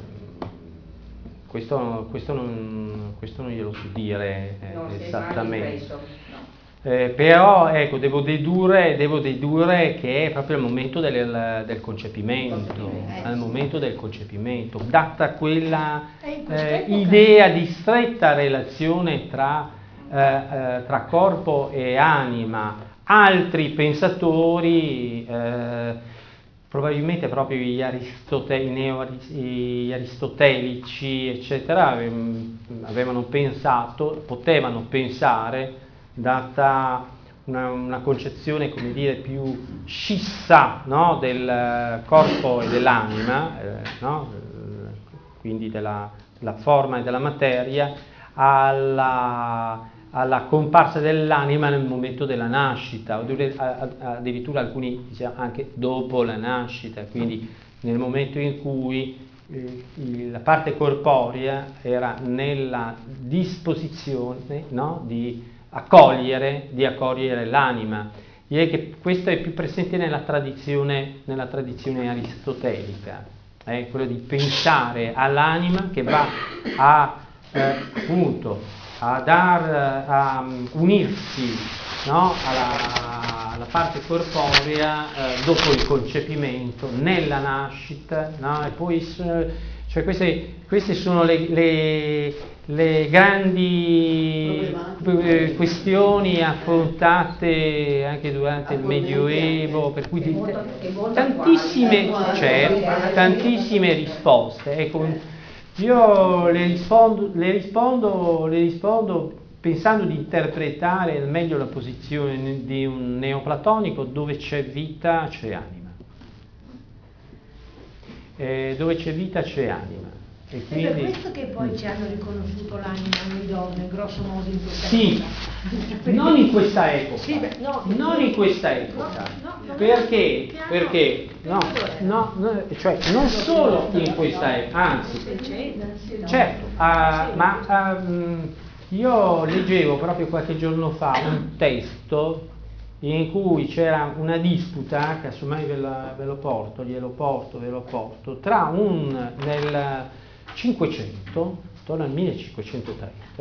questo, questo, non, questo non glielo so dire eh, Non si è mai esattamente. espresso, no. Eh, però ecco, devo dedurre, devo dedurre che è proprio il momento del, del concepimento, Concepimento. al momento del concepimento, data quella E in eh, quest'epoca- idea di stretta relazione tra, eh, eh, tra corpo e anima. Altri pensatori, eh, probabilmente proprio gli, Aristote- i neo- gli aristotelici, eccetera, ehm, avevano pensato, potevano pensare, data una, una concezione, come dire, più scissa, no? Del corpo e dell'anima, eh, no? Eh, quindi della, della forma e della materia, alla, alla comparsa dell'anima nel momento della nascita, o addirittura alcuni diciamo anche dopo la nascita, quindi nel momento in cui eh, la parte corporea era nella disposizione, no? di accogliere, di accogliere l'anima. Direi che questo è più presente nella tradizione, nella tradizione aristotelica, eh, quello di pensare all'anima che va a eh, appunto a dar, a unirsi, no? alla, alla parte corporea eh, dopo il concepimento, nella nascita, no? E poi cioè queste, queste sono le, le le grandi eh, questioni affrontate anche durante il Medioevo, per cui di, tantissime, certo, tantissime risposte. Ecco, io le rispondo, le rispondo, le rispondo pensando di interpretare al meglio la posizione di un neoplatonico: dove c'è vita c'è anima. Eh, dove c'è vita c'è anima. E È quindi, per questo che poi mm. ci hanno riconosciuto l'anima noi donne, grosso modo in questa Sì, epoca. non in questa epoca, Sì, beh, no, non in questa epoca, no, no, perché, piano, perché no, no, no, cioè non solo in questa epoca, anzi, certo, ah, ma ah, io leggevo proprio qualche giorno fa un testo in cui c'era una disputa, che assomai ve, la, ve lo porto, glielo porto, ve lo porto, tra un, nel cinquecento, attorno al millecinquecentotrenta,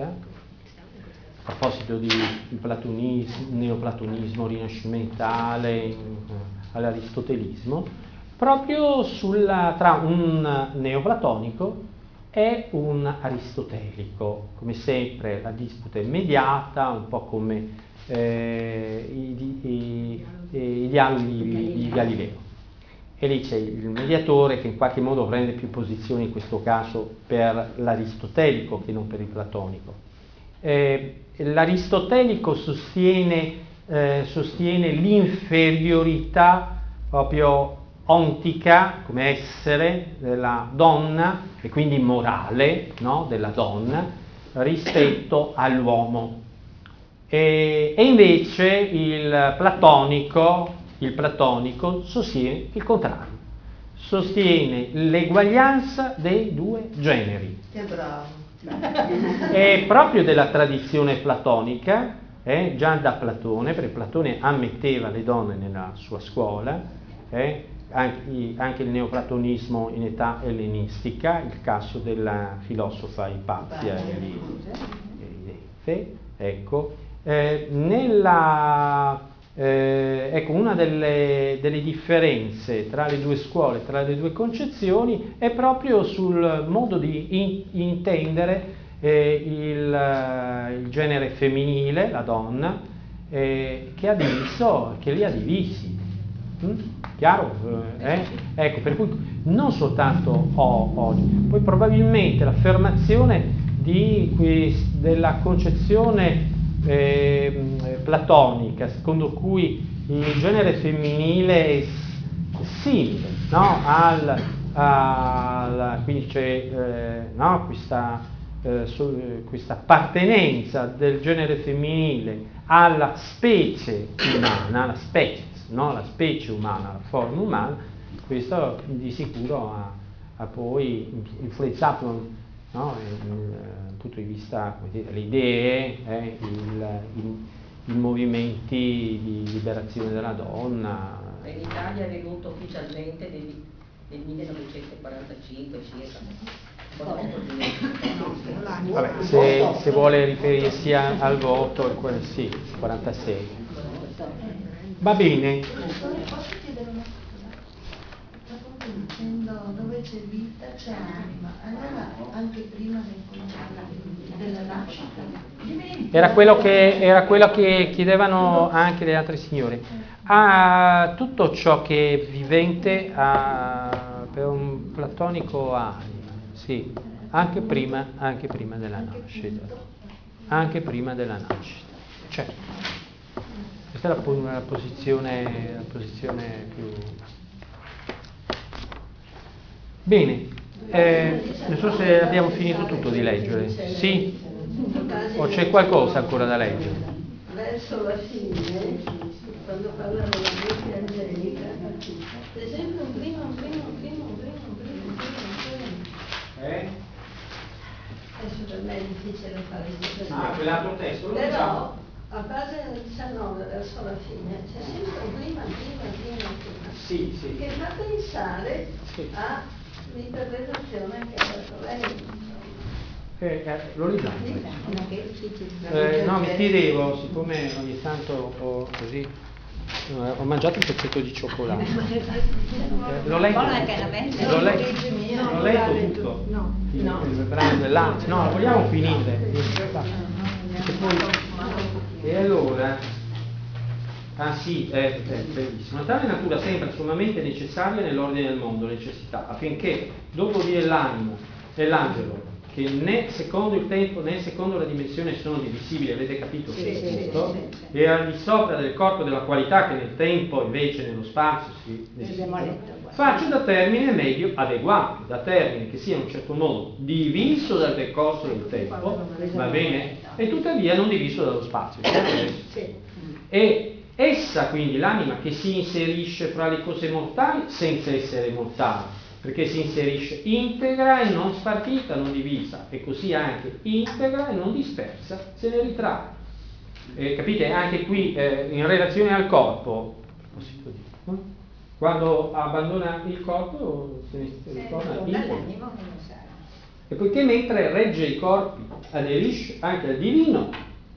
a proposito di, di platonismo, neoplatonismo rinascimentale, all'aristotelismo, proprio sulla, tra un neoplatonico e un aristotelico. Come sempre la disputa è immediata, un po' come eh, i, i, i, i dialoghi di, di Galileo. E lì c'è il mediatore che in qualche modo prende più posizione, in questo caso per l'aristotelico che non per il platonico. Eh, l'aristotelico sostiene, eh, sostiene l'inferiorità proprio ontica, come essere, della donna, e quindi morale, no? Della donna, rispetto all'uomo. E, e invece il platonico, il platonico sostiene il contrario, sostiene l'eguaglianza dei due generi. Che bravo. È proprio della tradizione platonica, eh, già da Platone, perché Platone ammetteva le donne nella sua scuola, eh, anche, anche il neoplatonismo in età ellenistica, il caso della filosofa Ipazia Elife, ecco. Eh, nella, eh, ecco, una delle, delle differenze tra le due scuole, tra le due concezioni, è proprio sul modo di in, intendere eh, il, il genere femminile, la donna, eh, che ha diviso, che li ha divisi. Mm? Chiaro? Eh? Ecco, per cui non soltanto ho, oggi, poi probabilmente l'affermazione di quest, della concezione Eh, platonica, secondo cui il genere femminile è simile, no? al, al, quindi c'è eh, no? questa, eh, so, questa appartenenza del genere femminile alla specie umana, alla species, no? La specie umana, la forma umana. Questo di sicuro ha, ha poi influenzato, no? Dal punto di vista, come dire, le idee, eh, il, il, i movimenti di liberazione della donna. In Italia è venuto ufficialmente nel, nel millenovecentoquarantacinque circa. Vabbè, se, se vuole riferirsi a, al voto, il, sì, quarantasei. Va bene. Posso chiedere una cosa? Dicendo dove c'è vita c'è anima, allora anche prima del, della nascita. Era quello che, era quello che chiedevano anche le altre signore. A tutto ciò che è vivente ha, per un platonico ha anima, sì, anche prima, anche prima della nascita. Anche prima della nascita, certo. Questa è la, la, posizione, la posizione più... Bene, eh, non so se abbiamo finito tutto di leggere. Sì? O c'è qualcosa ancora da leggere? Verso la fine, quando parlano della mente angelica, per esempio un primo, un primo, un primo, un primo, un primo, un primo, un primo. Eh? Adesso per me è difficile fare questo testo. Ah, quell'altro testo lo Però diciamo. a pagina diciannove verso la fine c'è sempre un prima, prima, prima, prima. Sì, sì. Che fa pensare Sì. all'interpretazione che ha dato lei. Eh, eh, lo leggiamo. Non è difficile. Eh, no, mi chiedevo, siccome ogni tanto ho così, eh, ho mangiato un pezzetto di cioccolato. Eh, l'ho letto, Buona caramella. l'ho letto, l'ho letto tutto. No. Il, il brano dell'anno. No, vogliamo finire. E poi, e allora, ah sì, è, è bellissimo. Tale natura sempre sommamente necessaria nell'ordine del mondo, necessità, affinché dopo vi è l'anima e l'angelo che né secondo il tempo né secondo la dimensione sono divisibili, avete capito Sì, questo sì, punto? sì, sì, sì. E al di sopra del corpo della qualità che nel tempo invece nello spazio si Abbiamo letto qua. faccio da termine meglio adeguato, da termine che sia in un certo modo diviso dal decorso del tempo, va bene? E tuttavia non diviso dallo spazio. Sì. E essa quindi l'anima che si inserisce fra le cose mortali senza essere mortale, perché si inserisce integra e non spartita, non divisa, e così anche integra e non dispersa se ne ritrae. Eh, capite? Anche qui eh, in relazione al corpo, possiamo dire, no? Quando abbandona il corpo se ne ritorna integra. L'anima universale. E poiché mentre regge i corpi aderisce anche al divino,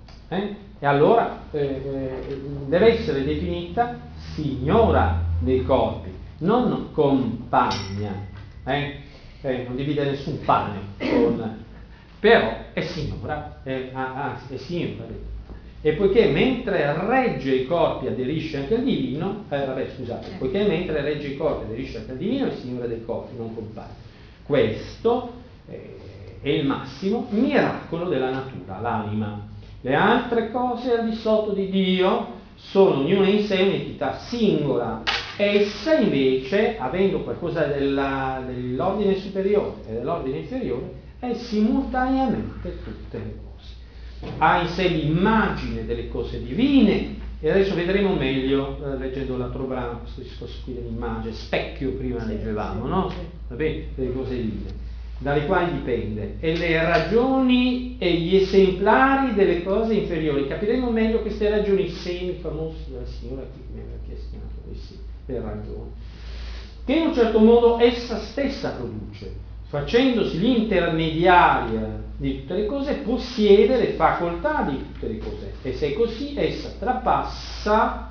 eh? E allora eh, eh, deve essere definita signora dei corpi, non compagna, eh? Eh, non divide nessun pane, con, però è signora, eh, anzi è signora. E poiché mentre regge i corpi aderisce anche al divino, eh, vabbè scusate, poiché mentre regge i corpi aderisce anche al divino è signora dei corpi, non compagna. Questo eh, è il massimo miracolo della natura, l'anima. Le altre cose al di sotto di Dio sono ognuna in sé un'entità singola. Essa invece, avendo qualcosa della, dell'ordine superiore e dell'ordine inferiore, è simultaneamente tutte le cose. Ha in sé l'immagine delle cose divine, e adesso vedremo meglio, eh, leggendo l'altro brano, questo discorso qui dell'immagine, specchio prima Sì, leggevamo, sì, no? sì. Va bene? Delle cose divine, dalle quali dipende, e le ragioni e gli esemplari delle cose inferiori. Capiremo meglio queste ragioni semi famose della signora qui che mi aveva chiesto le ragioni, che in un certo modo essa stessa produce, facendosi l'intermediaria di tutte le cose, possiede le facoltà di tutte le cose, e se è così essa trapassa,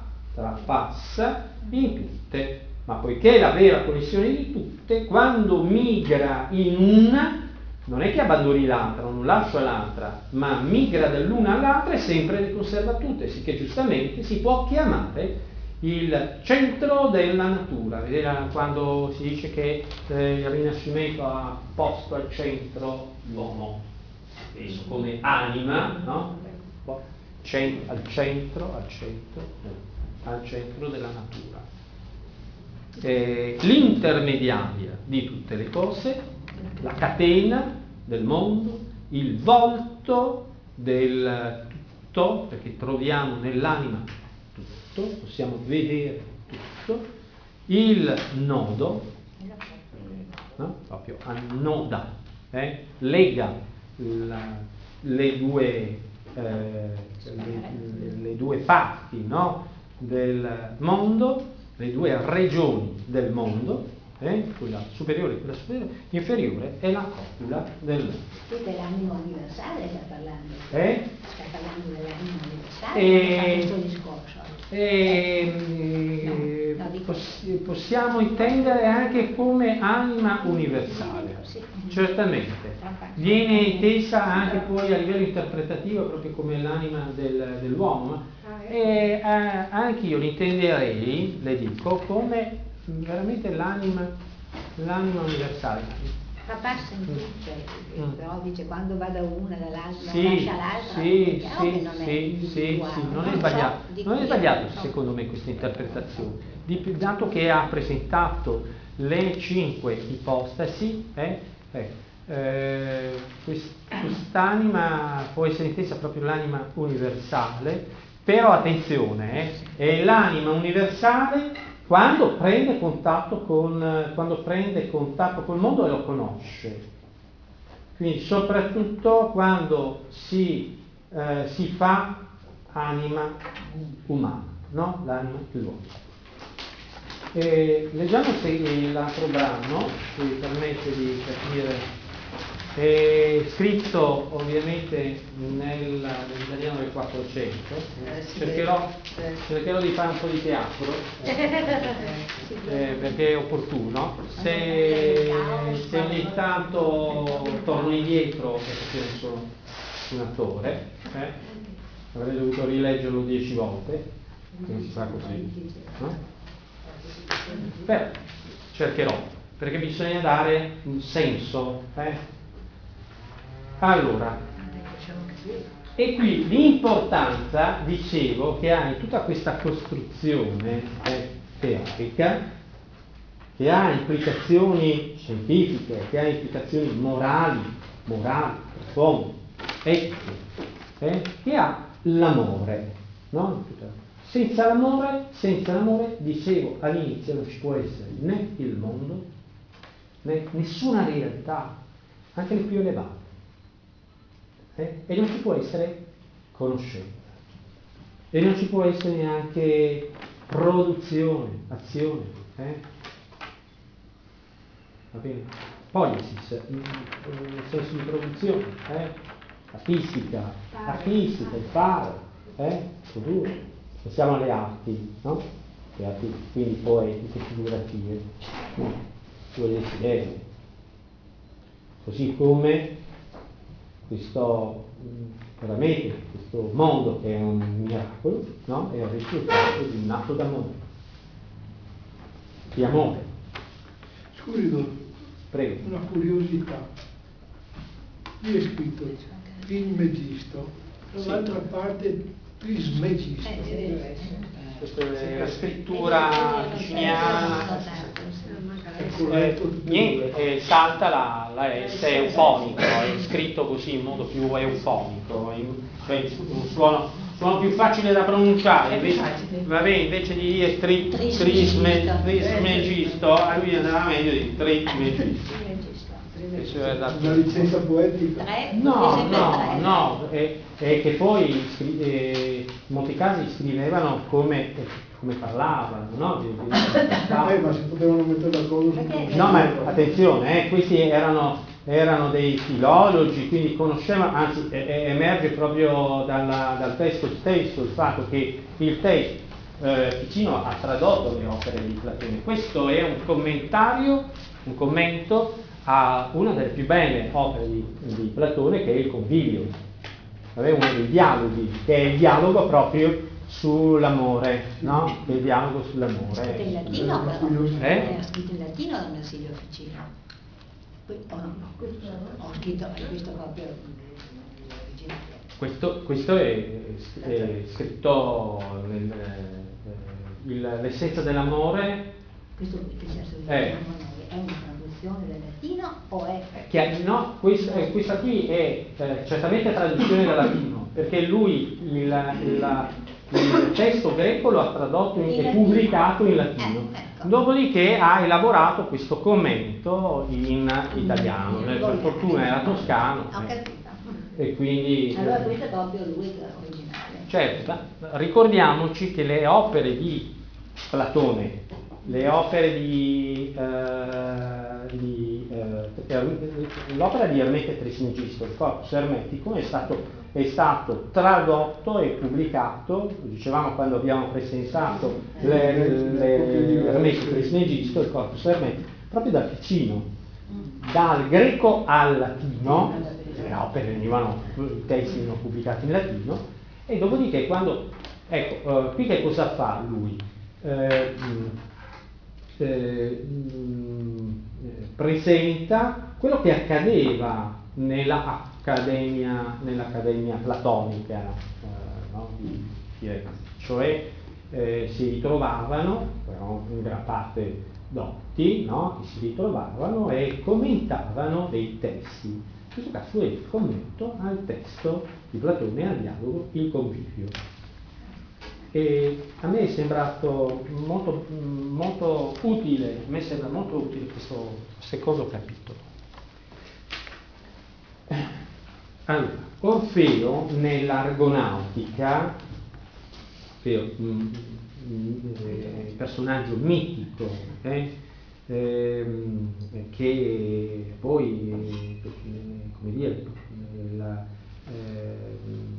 trapassa in tutte. Ma poiché è la vera connessione di tutte, quando migra in una, non è che abbandoni l'altra, non lascia l'altra, ma migra dall'una all'altra e sempre le conserva tutte, sicché giustamente si può chiamare il centro della natura. Vedete quando si dice che eh, il Rinascimento ha posto al centro l'uomo, inteso come anima, no? Cent- al centro, al centro, eh, al centro della natura. Eh, l'intermediaria di tutte le cose, la catena del mondo, il volto del tutto, perché troviamo nell'anima tutto, possiamo vedere tutto, il nodo, no? Proprio annoda, eh? lega la, le, due, eh, le, le due parti, no? del mondo, le due regioni del mondo, eh? quella superiore e quella superiore, inferiore è la copula del mondo. Questa è l'anima universale, sta parlando. Eh? Sta parlando dell'anima universale, E- fa questo discorso. E No, no, dico- poss- possiamo intendere anche come anima universale, Sì. certamente. Viene intesa anche poi a livello interpretativo proprio come l'anima del- dell'uomo, ma e, eh, anche io l'intenderei, le dico, come veramente l'anima, l'anima universale. Ma passa in tutte, Mm. però dice quando va da una dall'altra, Sì, lascia l'altra, sì, è chiaro che sì, non è sì, individuale. sì, sì, non è so, sbagliato, dico non è io, sbagliato non so. secondo me questa interpretazione, Di- dato che ha presentato le cinque ipostasi, eh, eh, eh, quest- quest'anima può essere intesa proprio l'anima universale, però attenzione, eh, è l'anima universale quando prende contatto con, quando prende contatto col mondo e lo conosce. Quindi soprattutto quando si, eh, si fa anima umana, no? L'anima dell'uomo. E leggiamo se l'altro brano che permette di capire. È scritto ovviamente nel, nell'italiano del quattrocento. Eh, sì. Cercherò, Eh. cercherò di fare un po' di teatro eh, perché è opportuno. Se, se ogni tanto torno indietro perché non sono un attore, eh, avrei dovuto rileggerlo dieci volte, non si fa così, no? Beh, cercherò, perché bisogna dare un senso, eh? allora, e qui l'importanza, dicevo, che ha in tutta questa costruzione eh, teorica, che ha implicazioni scientifiche, che ha implicazioni morali, morali, profonde, etiche, eh, che ha l'amore, no? Senza l'amore, senza l'amore, dicevo all'inizio, non ci può essere né il mondo, né nessuna realtà, anche le più elevate. Eh? E non ci può essere conoscenza. E non ci può essere neanche produzione, azione. Eh? Va bene? Poiesis, nel senso di produzione, eh? Artistica, artistica, il fare, eh? Produrre. Pensiamo alle arti, no? Le arti, quindi poetiche, figurative, due desideri. Così come questo, veramente, questo mondo che è un miracolo, no? È il risultato di un atto d'amore, di amore. Scusi, Don, Prego. una curiosità. Lì è scritto Trismegisto, dall'altra parte Trismegisto. Questa è la scrittura ficiniana. Eh, niente, eh, salta la, la S, è eufonico, è scritto così in modo più eufonico, in, cioè un suono, suono più facile da pronunciare. Invece, vabbè, invece di dire tri, trisme, trismegisto, a lui andava meglio di trismegisto. Una licenza poetica? No, no, no, è, è che poi eh, in molti casi scrivevano come, come parlavano, no? Di, di, di, eh, ma si potevano mettere d'accordo su tutto. no, ma attenzione, eh, questi erano, erano dei filologi, quindi conoscevano, anzi eh, emerge proprio dalla, dal testo stesso il fatto che il testo eh, Ficino ha tradotto le opere di Platone. Questo è un commentario, un commento a una delle più belle opere di, di Platone, che è il Convivio, vabbè, uno dei dialoghi, che è il dialogo proprio sull'amore, no? Che è il dialogo sull'amore. Scritto in latino però, eh? era scritto in latino da Marsilio Ficino. Poi, oh no, ho scritto, hai visto proprio l'originale. Questo, questo è, è scritto nel, eh, il, l'essenza dell'amore. Questo l'essenza Eh. dell'amore è una traduzione del latino o è... Che, no, questa, eh, questa qui è eh, certamente traduzione dal latino, perché lui il, il, il testo greco lo ha tradotto in, e pubblicato in latino. Eh, ecco. Dopodiché ha elaborato questo commento in italiano, per fortuna era toscano. Ho eh, capito. e quindi... Allora questo è proprio lui che è originale. Certo, ricordiamoci che le opere di Platone, le opere di, eh, di eh, l'opera di Ermete Trismegisto, il Corpus Ermetico, è stato, è stato tradotto e pubblicato, dicevamo quando abbiamo presentato l'Ermete Trismegisto, il Corpus Ermetico, proprio da Ficino, dal greco al latino. Le opere venivano, i testi venivano pubblicati in latino, e dopodiché quando, ecco, eh, qui che cosa fa lui? Eh, Eh, mh, presenta quello che accadeva nell'accademia, nell'accademia platonica eh, no, di Firenze, cioè eh, si ritrovavano, erano in gran parte dotti, no, che si ritrovavano e commentavano dei testi. In questo caso è il commento al testo di Platone, al dialogo Il Convivio. E a me è sembrato molto, molto utile, a me sembra molto utile questo secondo capitolo. Allora, Orfeo nell'Argonautica, Orfeo, un, un personaggio mitico, eh, ehm, che poi, come dire, la, eh,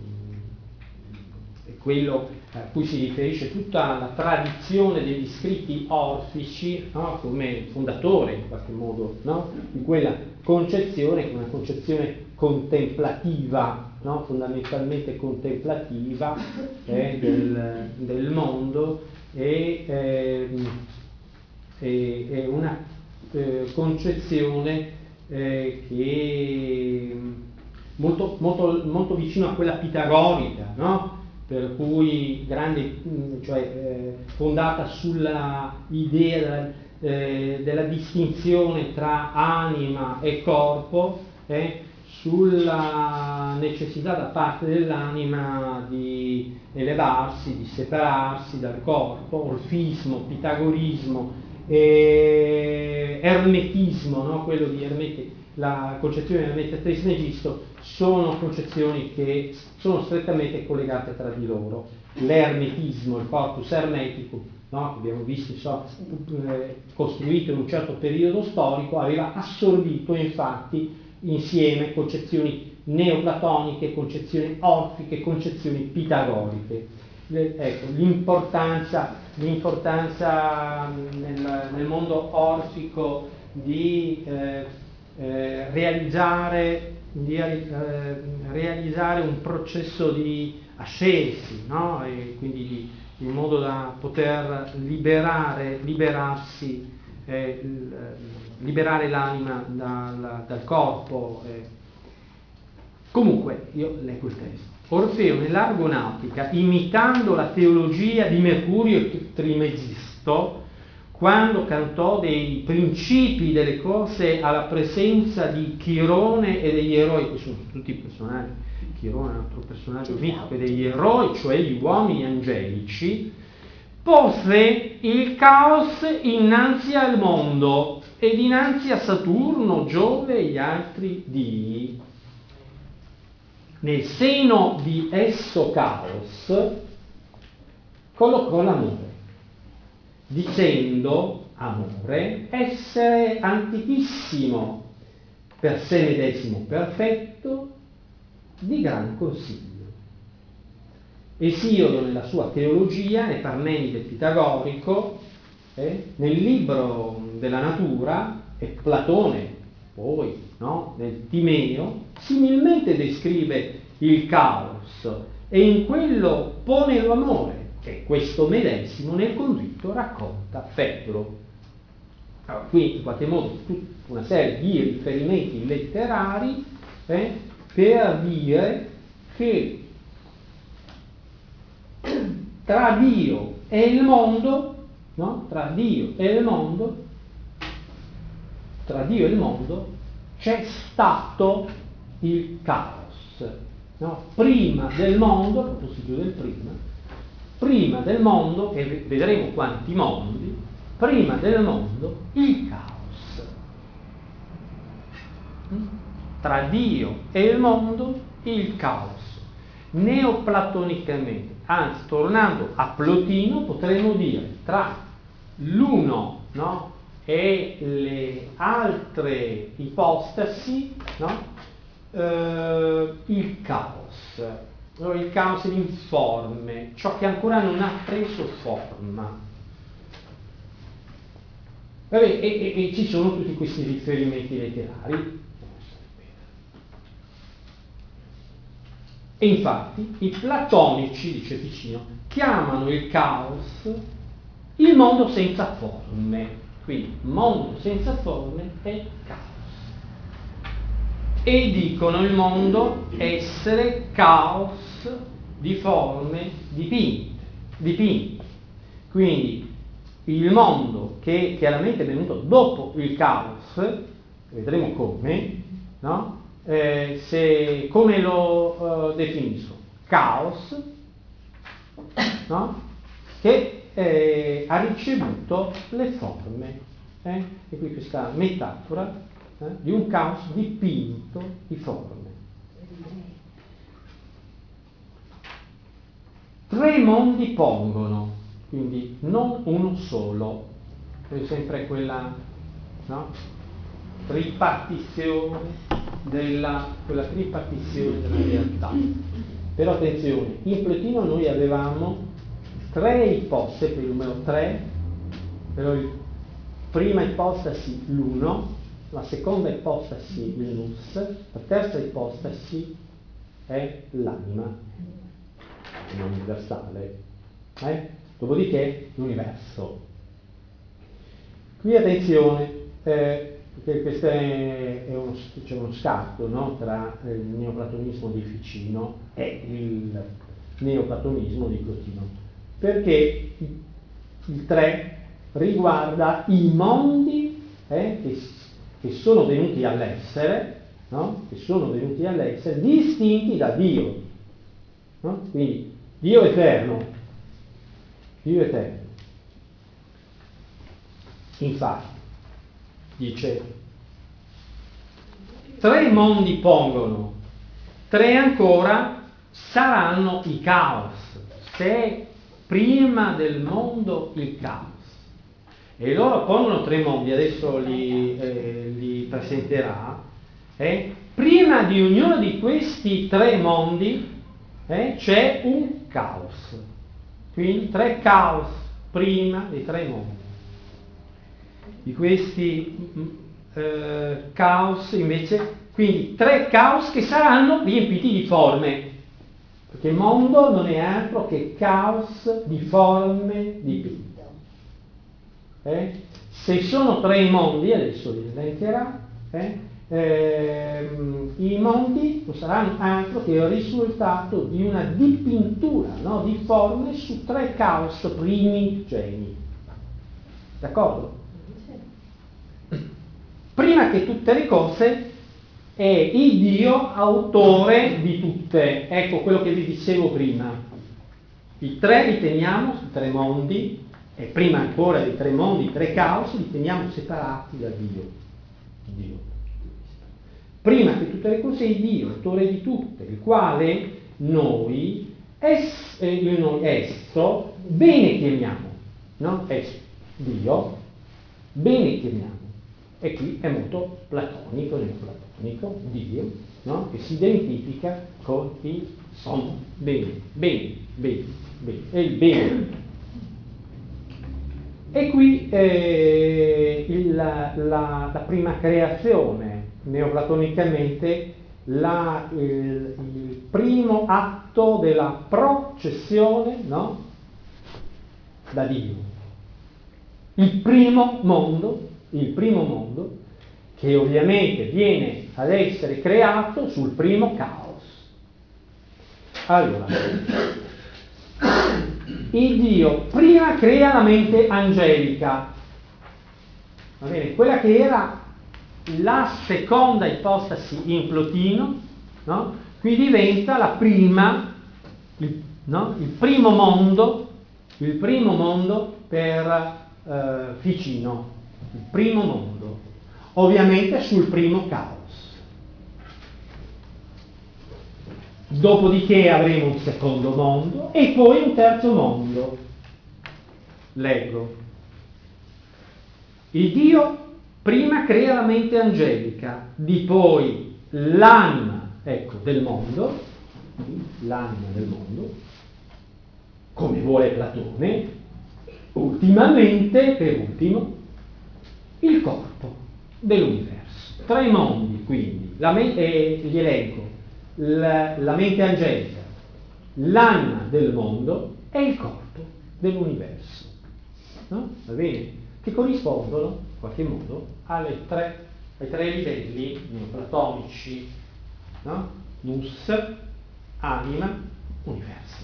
quello a cui si riferisce tutta la tradizione degli scritti orfici, no? Come fondatore in qualche modo, no? Di quella concezione, che è una concezione contemplativa, no? Fondamentalmente contemplativa eh, del, del mondo, e eh, è, è una eh, concezione eh, che molto, molto, molto vicino a quella pitagorica, no? Per cui grande, cioè eh, fondata sulla idea della, eh, della distinzione tra anima e corpo, eh, sulla necessità da parte dell'anima di elevarsi, di separarsi dal corpo, orfismo, pitagorismo, eh, ermetismo, no? Quello di Ermete, la concezione di Ermete Trismegisto, sono concezioni che sono strettamente collegate tra di loro. L'ermetismo, il corpus ermeticum, no? Che abbiamo visto, insomma, costruito in un certo periodo storico, aveva assorbito infatti insieme concezioni neoplatoniche, concezioni orfiche, concezioni pitagoriche. Le, ecco, l'importanza, l'importanza nel, nel mondo orfico di eh, eh, realizzare di eh, realizzare un processo di ascesi, no? E quindi di, in modo da poter liberare, liberarsi, eh, liberare l'anima dal, dal corpo. Eh. Comunque, io leggo il testo. Orfeo nell'Argonautica, imitando la teologia di Mercurio Trimegisto, quando cantò dei principi delle cose alla presenza di Chirone e degli eroi, che sono tutti personaggi, Chirone è un altro personaggio mitico, e degli eroi, cioè gli uomini angelici, pose il caos innanzi al mondo e dinanzi a Saturno, Giove e gli altri dii. Nel seno di esso caos collocò l'amore, dicendo, amore, essere antichissimo, per sé medesimo perfetto, di gran consiglio. Esiodo nella sua teologia, nel Parmenide pitagorico, eh, nel libro della natura, e Platone poi, no, nel Timeo, similmente descrive il caos e in quello pone l'amore, che questo medesimo nel convitto racconta Fedro. Allora, qui in qualche modo tutta una serie di riferimenti letterari eh, per dire che tra Dio e il mondo, no? Tra Dio e il mondo, tra Dio e il mondo c'è stato il caos, no? Prima del mondo, a proposito del prima, prima del mondo, e vedremo quanti mondi, prima del mondo il caos. Tra Dio e il mondo il caos. Neoplatonicamente, anzi tornando a Plotino, potremmo dire tra l'uno, no, e le altre ipostasi, no, eh, il caos. Allora, il caos è l'informe, ciò che ancora non ha preso forma. Vabbè, e, e, e ci sono tutti questi riferimenti letterari. E infatti i platonici, dice Ficino, chiamano il caos il mondo senza forme. Quindi mondo senza forme è caos. E dicono il mondo essere caos di forme dipinte. dipinte. Quindi il mondo, che chiaramente è venuto dopo il caos, vedremo come, no? Eh, se, come lo uh, definisco? Caos, no? Che eh, ha ricevuto le forme. Eh? E qui questa metafora eh, di un caos dipinto di forme. Tre mondi pongono, quindi non uno solo, è sempre quella, no? tripartizione della, quella tripartizione della realtà. Però attenzione, in Plotino noi avevamo tre ipostasi, per il numero tre, però la prima ipostasi l'uno, la seconda ipostasi il nus, la terza ipostasi è l'anima, non universale, eh? Dopodiché l'universo. Qui attenzione, eh, perché questo è, è uno, c'è uno scatto, no? Tra il neoplatonismo di Ficino e il neoplatonismo di Cotino, perché il tre riguarda i mondi eh, che, che sono venuti all'essere, no? Che sono venuti all'essere distinti da Dio, no? Quindi Dio eterno, Dio eterno. Infatti dice tre mondi pongono, tre ancora saranno i caos, se prima del mondo il caos. E loro pongono tre mondi, adesso li, eh, li presenterà. Eh? Prima di ognuno di questi tre mondi eh, c'è un caos. Quindi tre caos prima dei tre mondi. Di questi eh, caos invece, quindi tre caos che saranno riempiti di forme. Perché il mondo non è altro che caos di forme dipinte. Eh? Se sono tre i mondi, adesso li elencherà, eh? ehm, i mondi non saranno altro che il risultato di una dipintura, no? Di forme su tre caos primigeni. D'accordo? Prima che tutte le cose è il Dio autore di tutte. Ecco quello che vi dicevo prima. I tre li teniamo, i tre mondi, e prima ancora dei tre mondi, i tre caos, li teniamo separati da Dio. Dio. Prima che tutte le cose è Dio, autore di tutte, il quale noi, es, eh, noi esso, bene chiamiamo, no? Esso, Dio, bene chiamiamo. E qui è molto platonico, neoplatonico, Dio, no? Che si identifica con il son, bene, bene, bene, bene, è il bene. E qui eh, il, la, la prima creazione, neoplatonicamente, la, il, il primo atto della processione, no? Da Dio. Il primo mondo, il primo mondo, che ovviamente viene ad essere creato sul primo caos. Allora, il Dio prima crea la mente angelica, va bene? Quella che era la seconda ipostasi in Plotino, no? Qui diventa la prima, il, no? il primo mondo, il primo mondo per eh, Ficino, il primo mondo, ovviamente sul primo caos. Dopodiché avremo un secondo mondo e poi un terzo mondo. Leggo. Il Dio prima crea la mente angelica, di poi l'anima, ecco, del mondo, l'anima del mondo, come vuole Platone, ultimamente, per ultimo, il corpo dell'universo. Tre mondi, quindi, la me- eh, gli elenco. La, la mente angelica, l'anima del mondo e il corpo dell'universo, no? Va bene? Che corrispondono in qualche modo alle tre, ai tre livelli neoplatonici, no? Nous, anima, universo.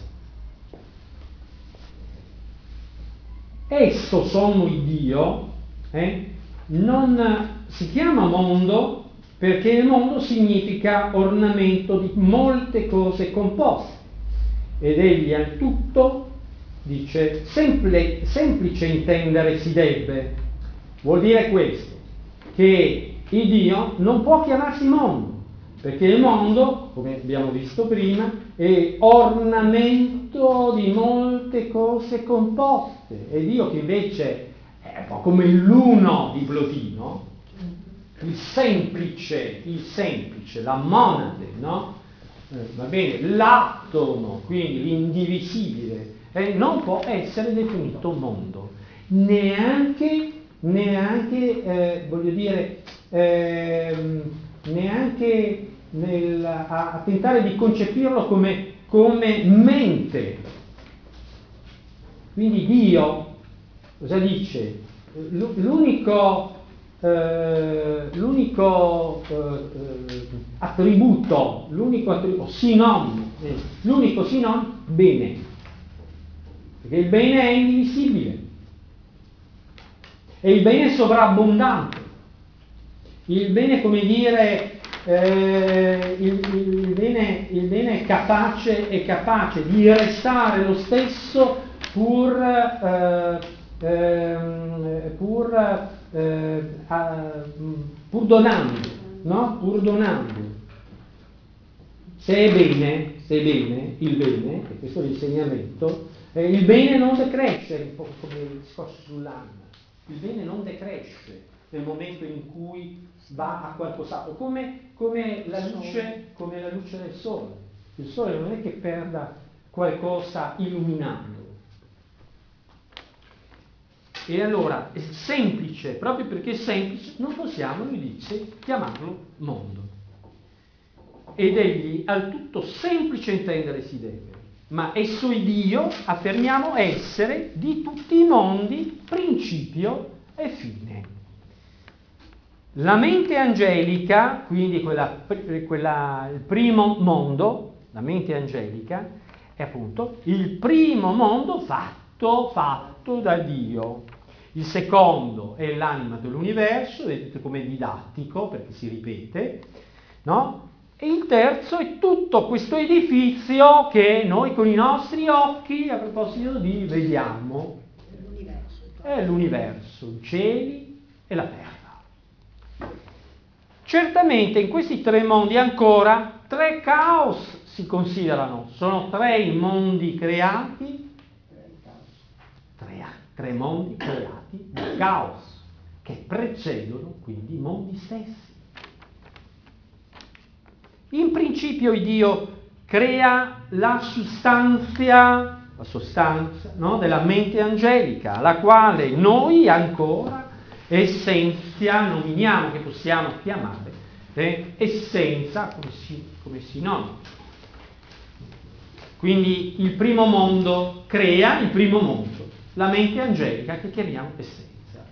Esso sommo il Dio eh, non si chiama mondo, perché il mondo significa ornamento di molte cose composte, ed egli al tutto dice semple, semplice intendere si debbe. Vuol dire questo, che il Dio non può chiamarsi mondo, perché il mondo, come abbiamo visto prima, è ornamento di molte cose composte, e Dio, che invece è un po' come l'uno di Plotino, il semplice, il semplice, la monade, no? Eh, va bene, l'atomo, quindi l'indivisibile, eh, non può essere definito mondo, neanche, neanche eh, voglio dire, eh, neanche nel, a, a tentare di concepirlo come, come mente. Quindi Dio, cosa dice? L'unico Eh, l'unico eh, eh, attributo, l'unico attributo, sinonimo, eh, l'unico sinonimo, bene, perché il bene è indivisibile e il bene è sovrabbondante, il bene, come dire, eh, il, il, bene, il bene è capace, è capace di restare lo stesso pur, eh, eh, pur Eh, a, pur donando, no? Pur donando. Se è bene, se è bene, il bene, e questo è l'insegnamento, eh, il bene non decresce, un po' come il discorso sull'anima. Il bene non decresce nel momento in cui va a qualcos'altro, come, come, la luce, come la luce del sole. Il sole non è che perda qualcosa illuminando. E allora è semplice, proprio perché è semplice, non possiamo, lui dice, chiamarlo mondo. Ed egli al tutto semplice intendere si deve, ma esso è Dio, affermiamo essere di tutti i mondi, principio e fine. La mente angelica, quindi quella, quella, il primo mondo, la mente angelica, è appunto il primo mondo fatto, fatto da Dio. Il secondo è l'anima dell'universo, vedete come didattico, perché si ripete, no? E il terzo è tutto questo edifizio che noi con i nostri occhi, a proposito di, vediamo. È l'universo, i cieli e la terra. Certamente in questi tre mondi ancora tre caos si considerano, sono tre i mondi creati, tre, tre mondi creati di caos che precedono quindi i mondi stessi. In principio il Dio crea la sostanza, la sostanza, no, della mente angelica, la quale noi ancora essenza nominiamo, che possiamo chiamare eh, essenza come, si, come sinonimo. Quindi il primo mondo crea il primo mondo, la mente angelica che chiamiamo essenza.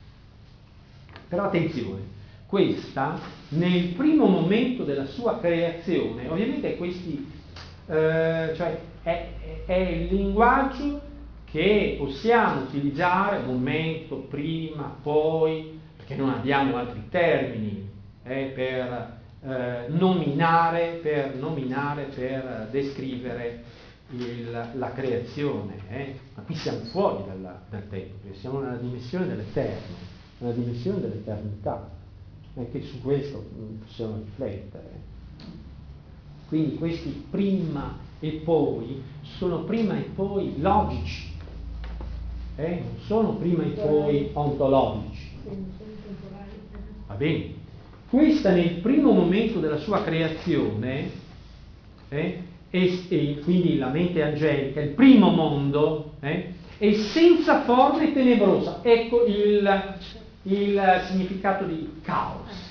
Però attenzione, questa nel primo momento della sua creazione, ovviamente questi, eh, cioè è, è il linguaggio che possiamo utilizzare momento, prima, poi, perché non abbiamo altri termini eh, per eh, nominare, per nominare, per descrivere Il, la creazione, eh? Ma qui siamo fuori dalla, dal tempo, siamo nella dimensione dell'eterno, nella dimensione dell'eternità, anche su questo possiamo riflettere. Quindi questi prima e poi sono prima e poi logici, eh? Non sono prima e poi ontologici. Va bene? Questa nel primo momento della sua creazione, eh? E, e quindi la mente angelica, il primo mondo, eh, è senza forma e tenebrosa. Ecco il, il significato di caos.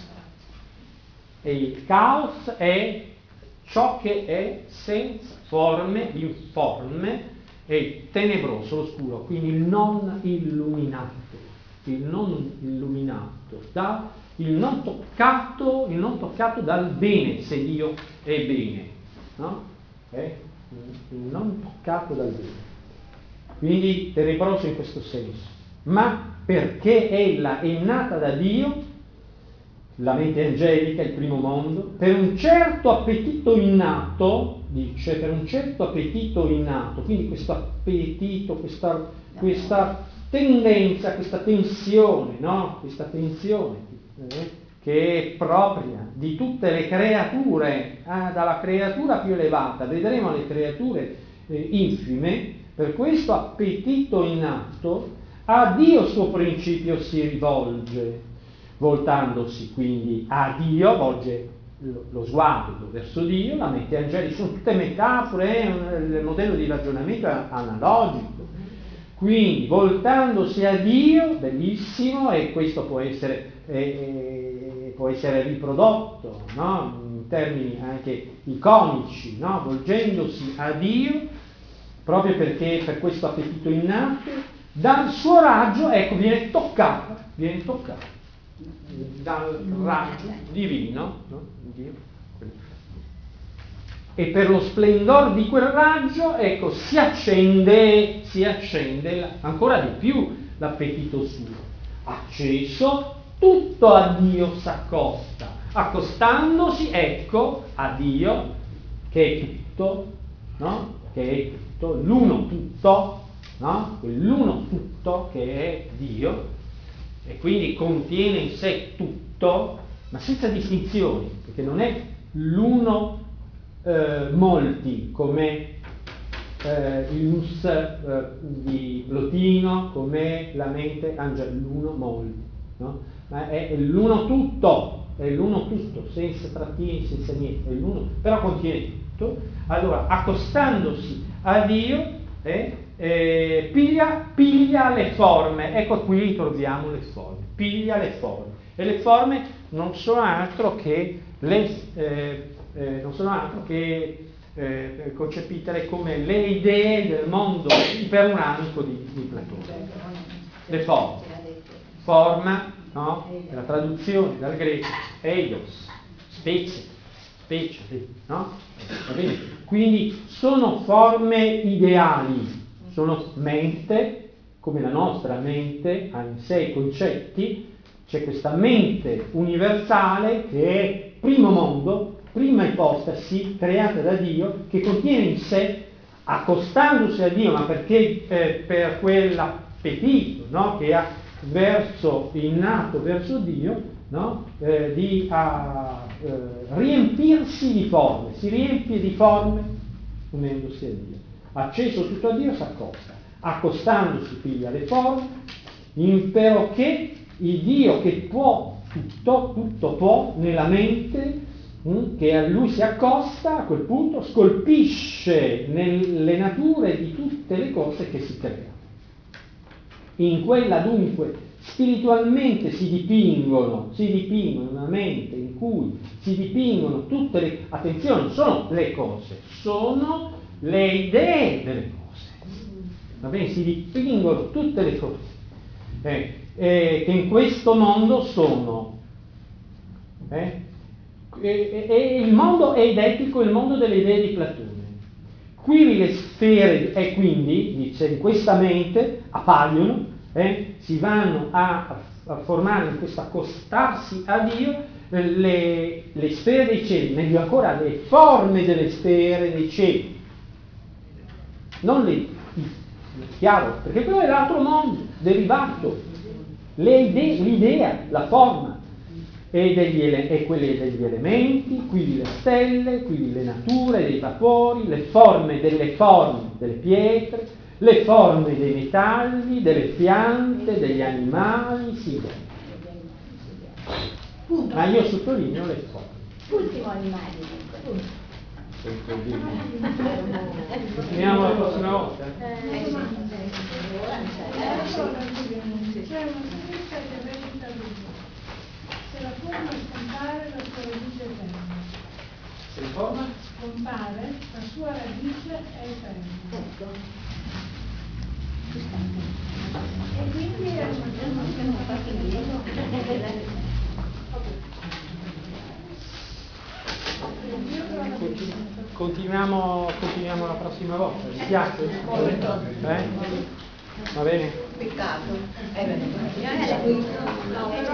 E il caos è ciò che è senza forme, informe e tenebroso, oscuro, quindi il non illuminato, il non illuminato, da, il non toccato, il non toccato dal bene, se Dio è bene, no? Eh? Non toccato dal bene, quindi tenebroso in questo senso, ma perché ella è nata da Dio, la mente angelica, il primo mondo, per un certo appetito innato, dice, per un certo appetito innato, quindi questo appetito, questa, questa tendenza, questa tensione, no? Questa tensione eh? che è propria di tutte le creature, ah, dalla creatura più elevata, vedremo le creature eh, infime, per questo appetito innato a Dio suo principio si rivolge, voltandosi quindi a Dio, volge lo, lo sguardo verso Dio, la mente angelica, sono tutte metafore, è un, il modello di ragionamento è analogico, quindi voltandosi a Dio, bellissimo, e questo può essere... Eh, può essere riprodotto, no? In termini anche iconici, no? Volgendosi a Dio, proprio perché per questo appetito innato, dal suo raggio, ecco, viene toccata, viene toccata dal raggio divino, no? Dio. E per lo splendor di quel raggio, ecco, si accende, si accende ancora di più l'appetito suo. Acceso, tutto a Dio s'accosta, accostandosi, ecco, a Dio, che è tutto, no? Che è tutto, l'uno tutto, no? Quell'uno tutto che è Dio, e quindi contiene in sé tutto, ma senza distinzioni, perché non è l'uno eh, molti, come eh, il nus eh, di Plotino, come la mente Angela, l'uno molti, no? Ma è, è l'uno tutto, è l'uno tutto, senza trattini, senza niente, è l'uno, però contiene tutto. Allora, accostandosi a Dio, eh, eh, piglia, piglia le forme. Ecco, qui troviamo le forme, piglia le forme, e le forme non sono altro che le eh, eh, non sono altro che eh, concepite come le idee del mondo iperunanico di, di Platone. Le forme, forma, no? La traduzione dal greco eidos, specie, specie, no? Va bene? Quindi sono forme ideali, sono mente, come la nostra mente ha in sé i concetti. C'è questa mente universale che è primo mondo, prima ipostasi creata da Dio, che contiene in sé, accostandosi a Dio, ma perché eh, per quell'appetito, no? Che ha verso, innato verso Dio, no? eh, di a, eh, riempirsi di forme, si riempie di forme unendosi a Dio. Acceso tutto a Dio si accosta, accostandosi piglia le forme, impero che il Dio che può tutto, tutto può nella mente, mh, che a lui si accosta, a quel punto scolpisce nelle nature di tutte le cose che si creano. In quella dunque spiritualmente si dipingono, si dipingono una mente in cui si dipingono tutte le, attenzione, non sono le cose, sono le idee delle cose. Va bene? Si dipingono tutte le cose. Eh, eh, che in questo mondo sono eh, e, e il mondo è identico al mondo delle idee di Platone. Qui le sfere, e quindi dice in questa mente appaiono, eh, si vanno a, a formare in questo accostarsi a Dio eh, le, le sfere dei cieli, meglio ancora le forme delle sfere dei cieli, non le chiaro, perché quello è l'altro mondo derivato, le idee, l'idea, la forma e, degli ele- e quelle degli elementi, quindi le stelle, quindi le nature dei vapori, le forme delle forme delle pietre, le forme dei metalli, delle piante, degli animali, sì. Ma io sottolineo le forme. Ultimo animale. Continuiamo la prossima volta. Eh, sì. C'è una scritta che merita l'uso. Se la forma scompare, la sua radice è eterna. Se la forma Scompare, la sua radice è eterna. Ecco. E quindi è Continuiamo, continuiamo la prossima volta. Vi piace? Eh? Va bene? Peccato. Eh, beh. Eh,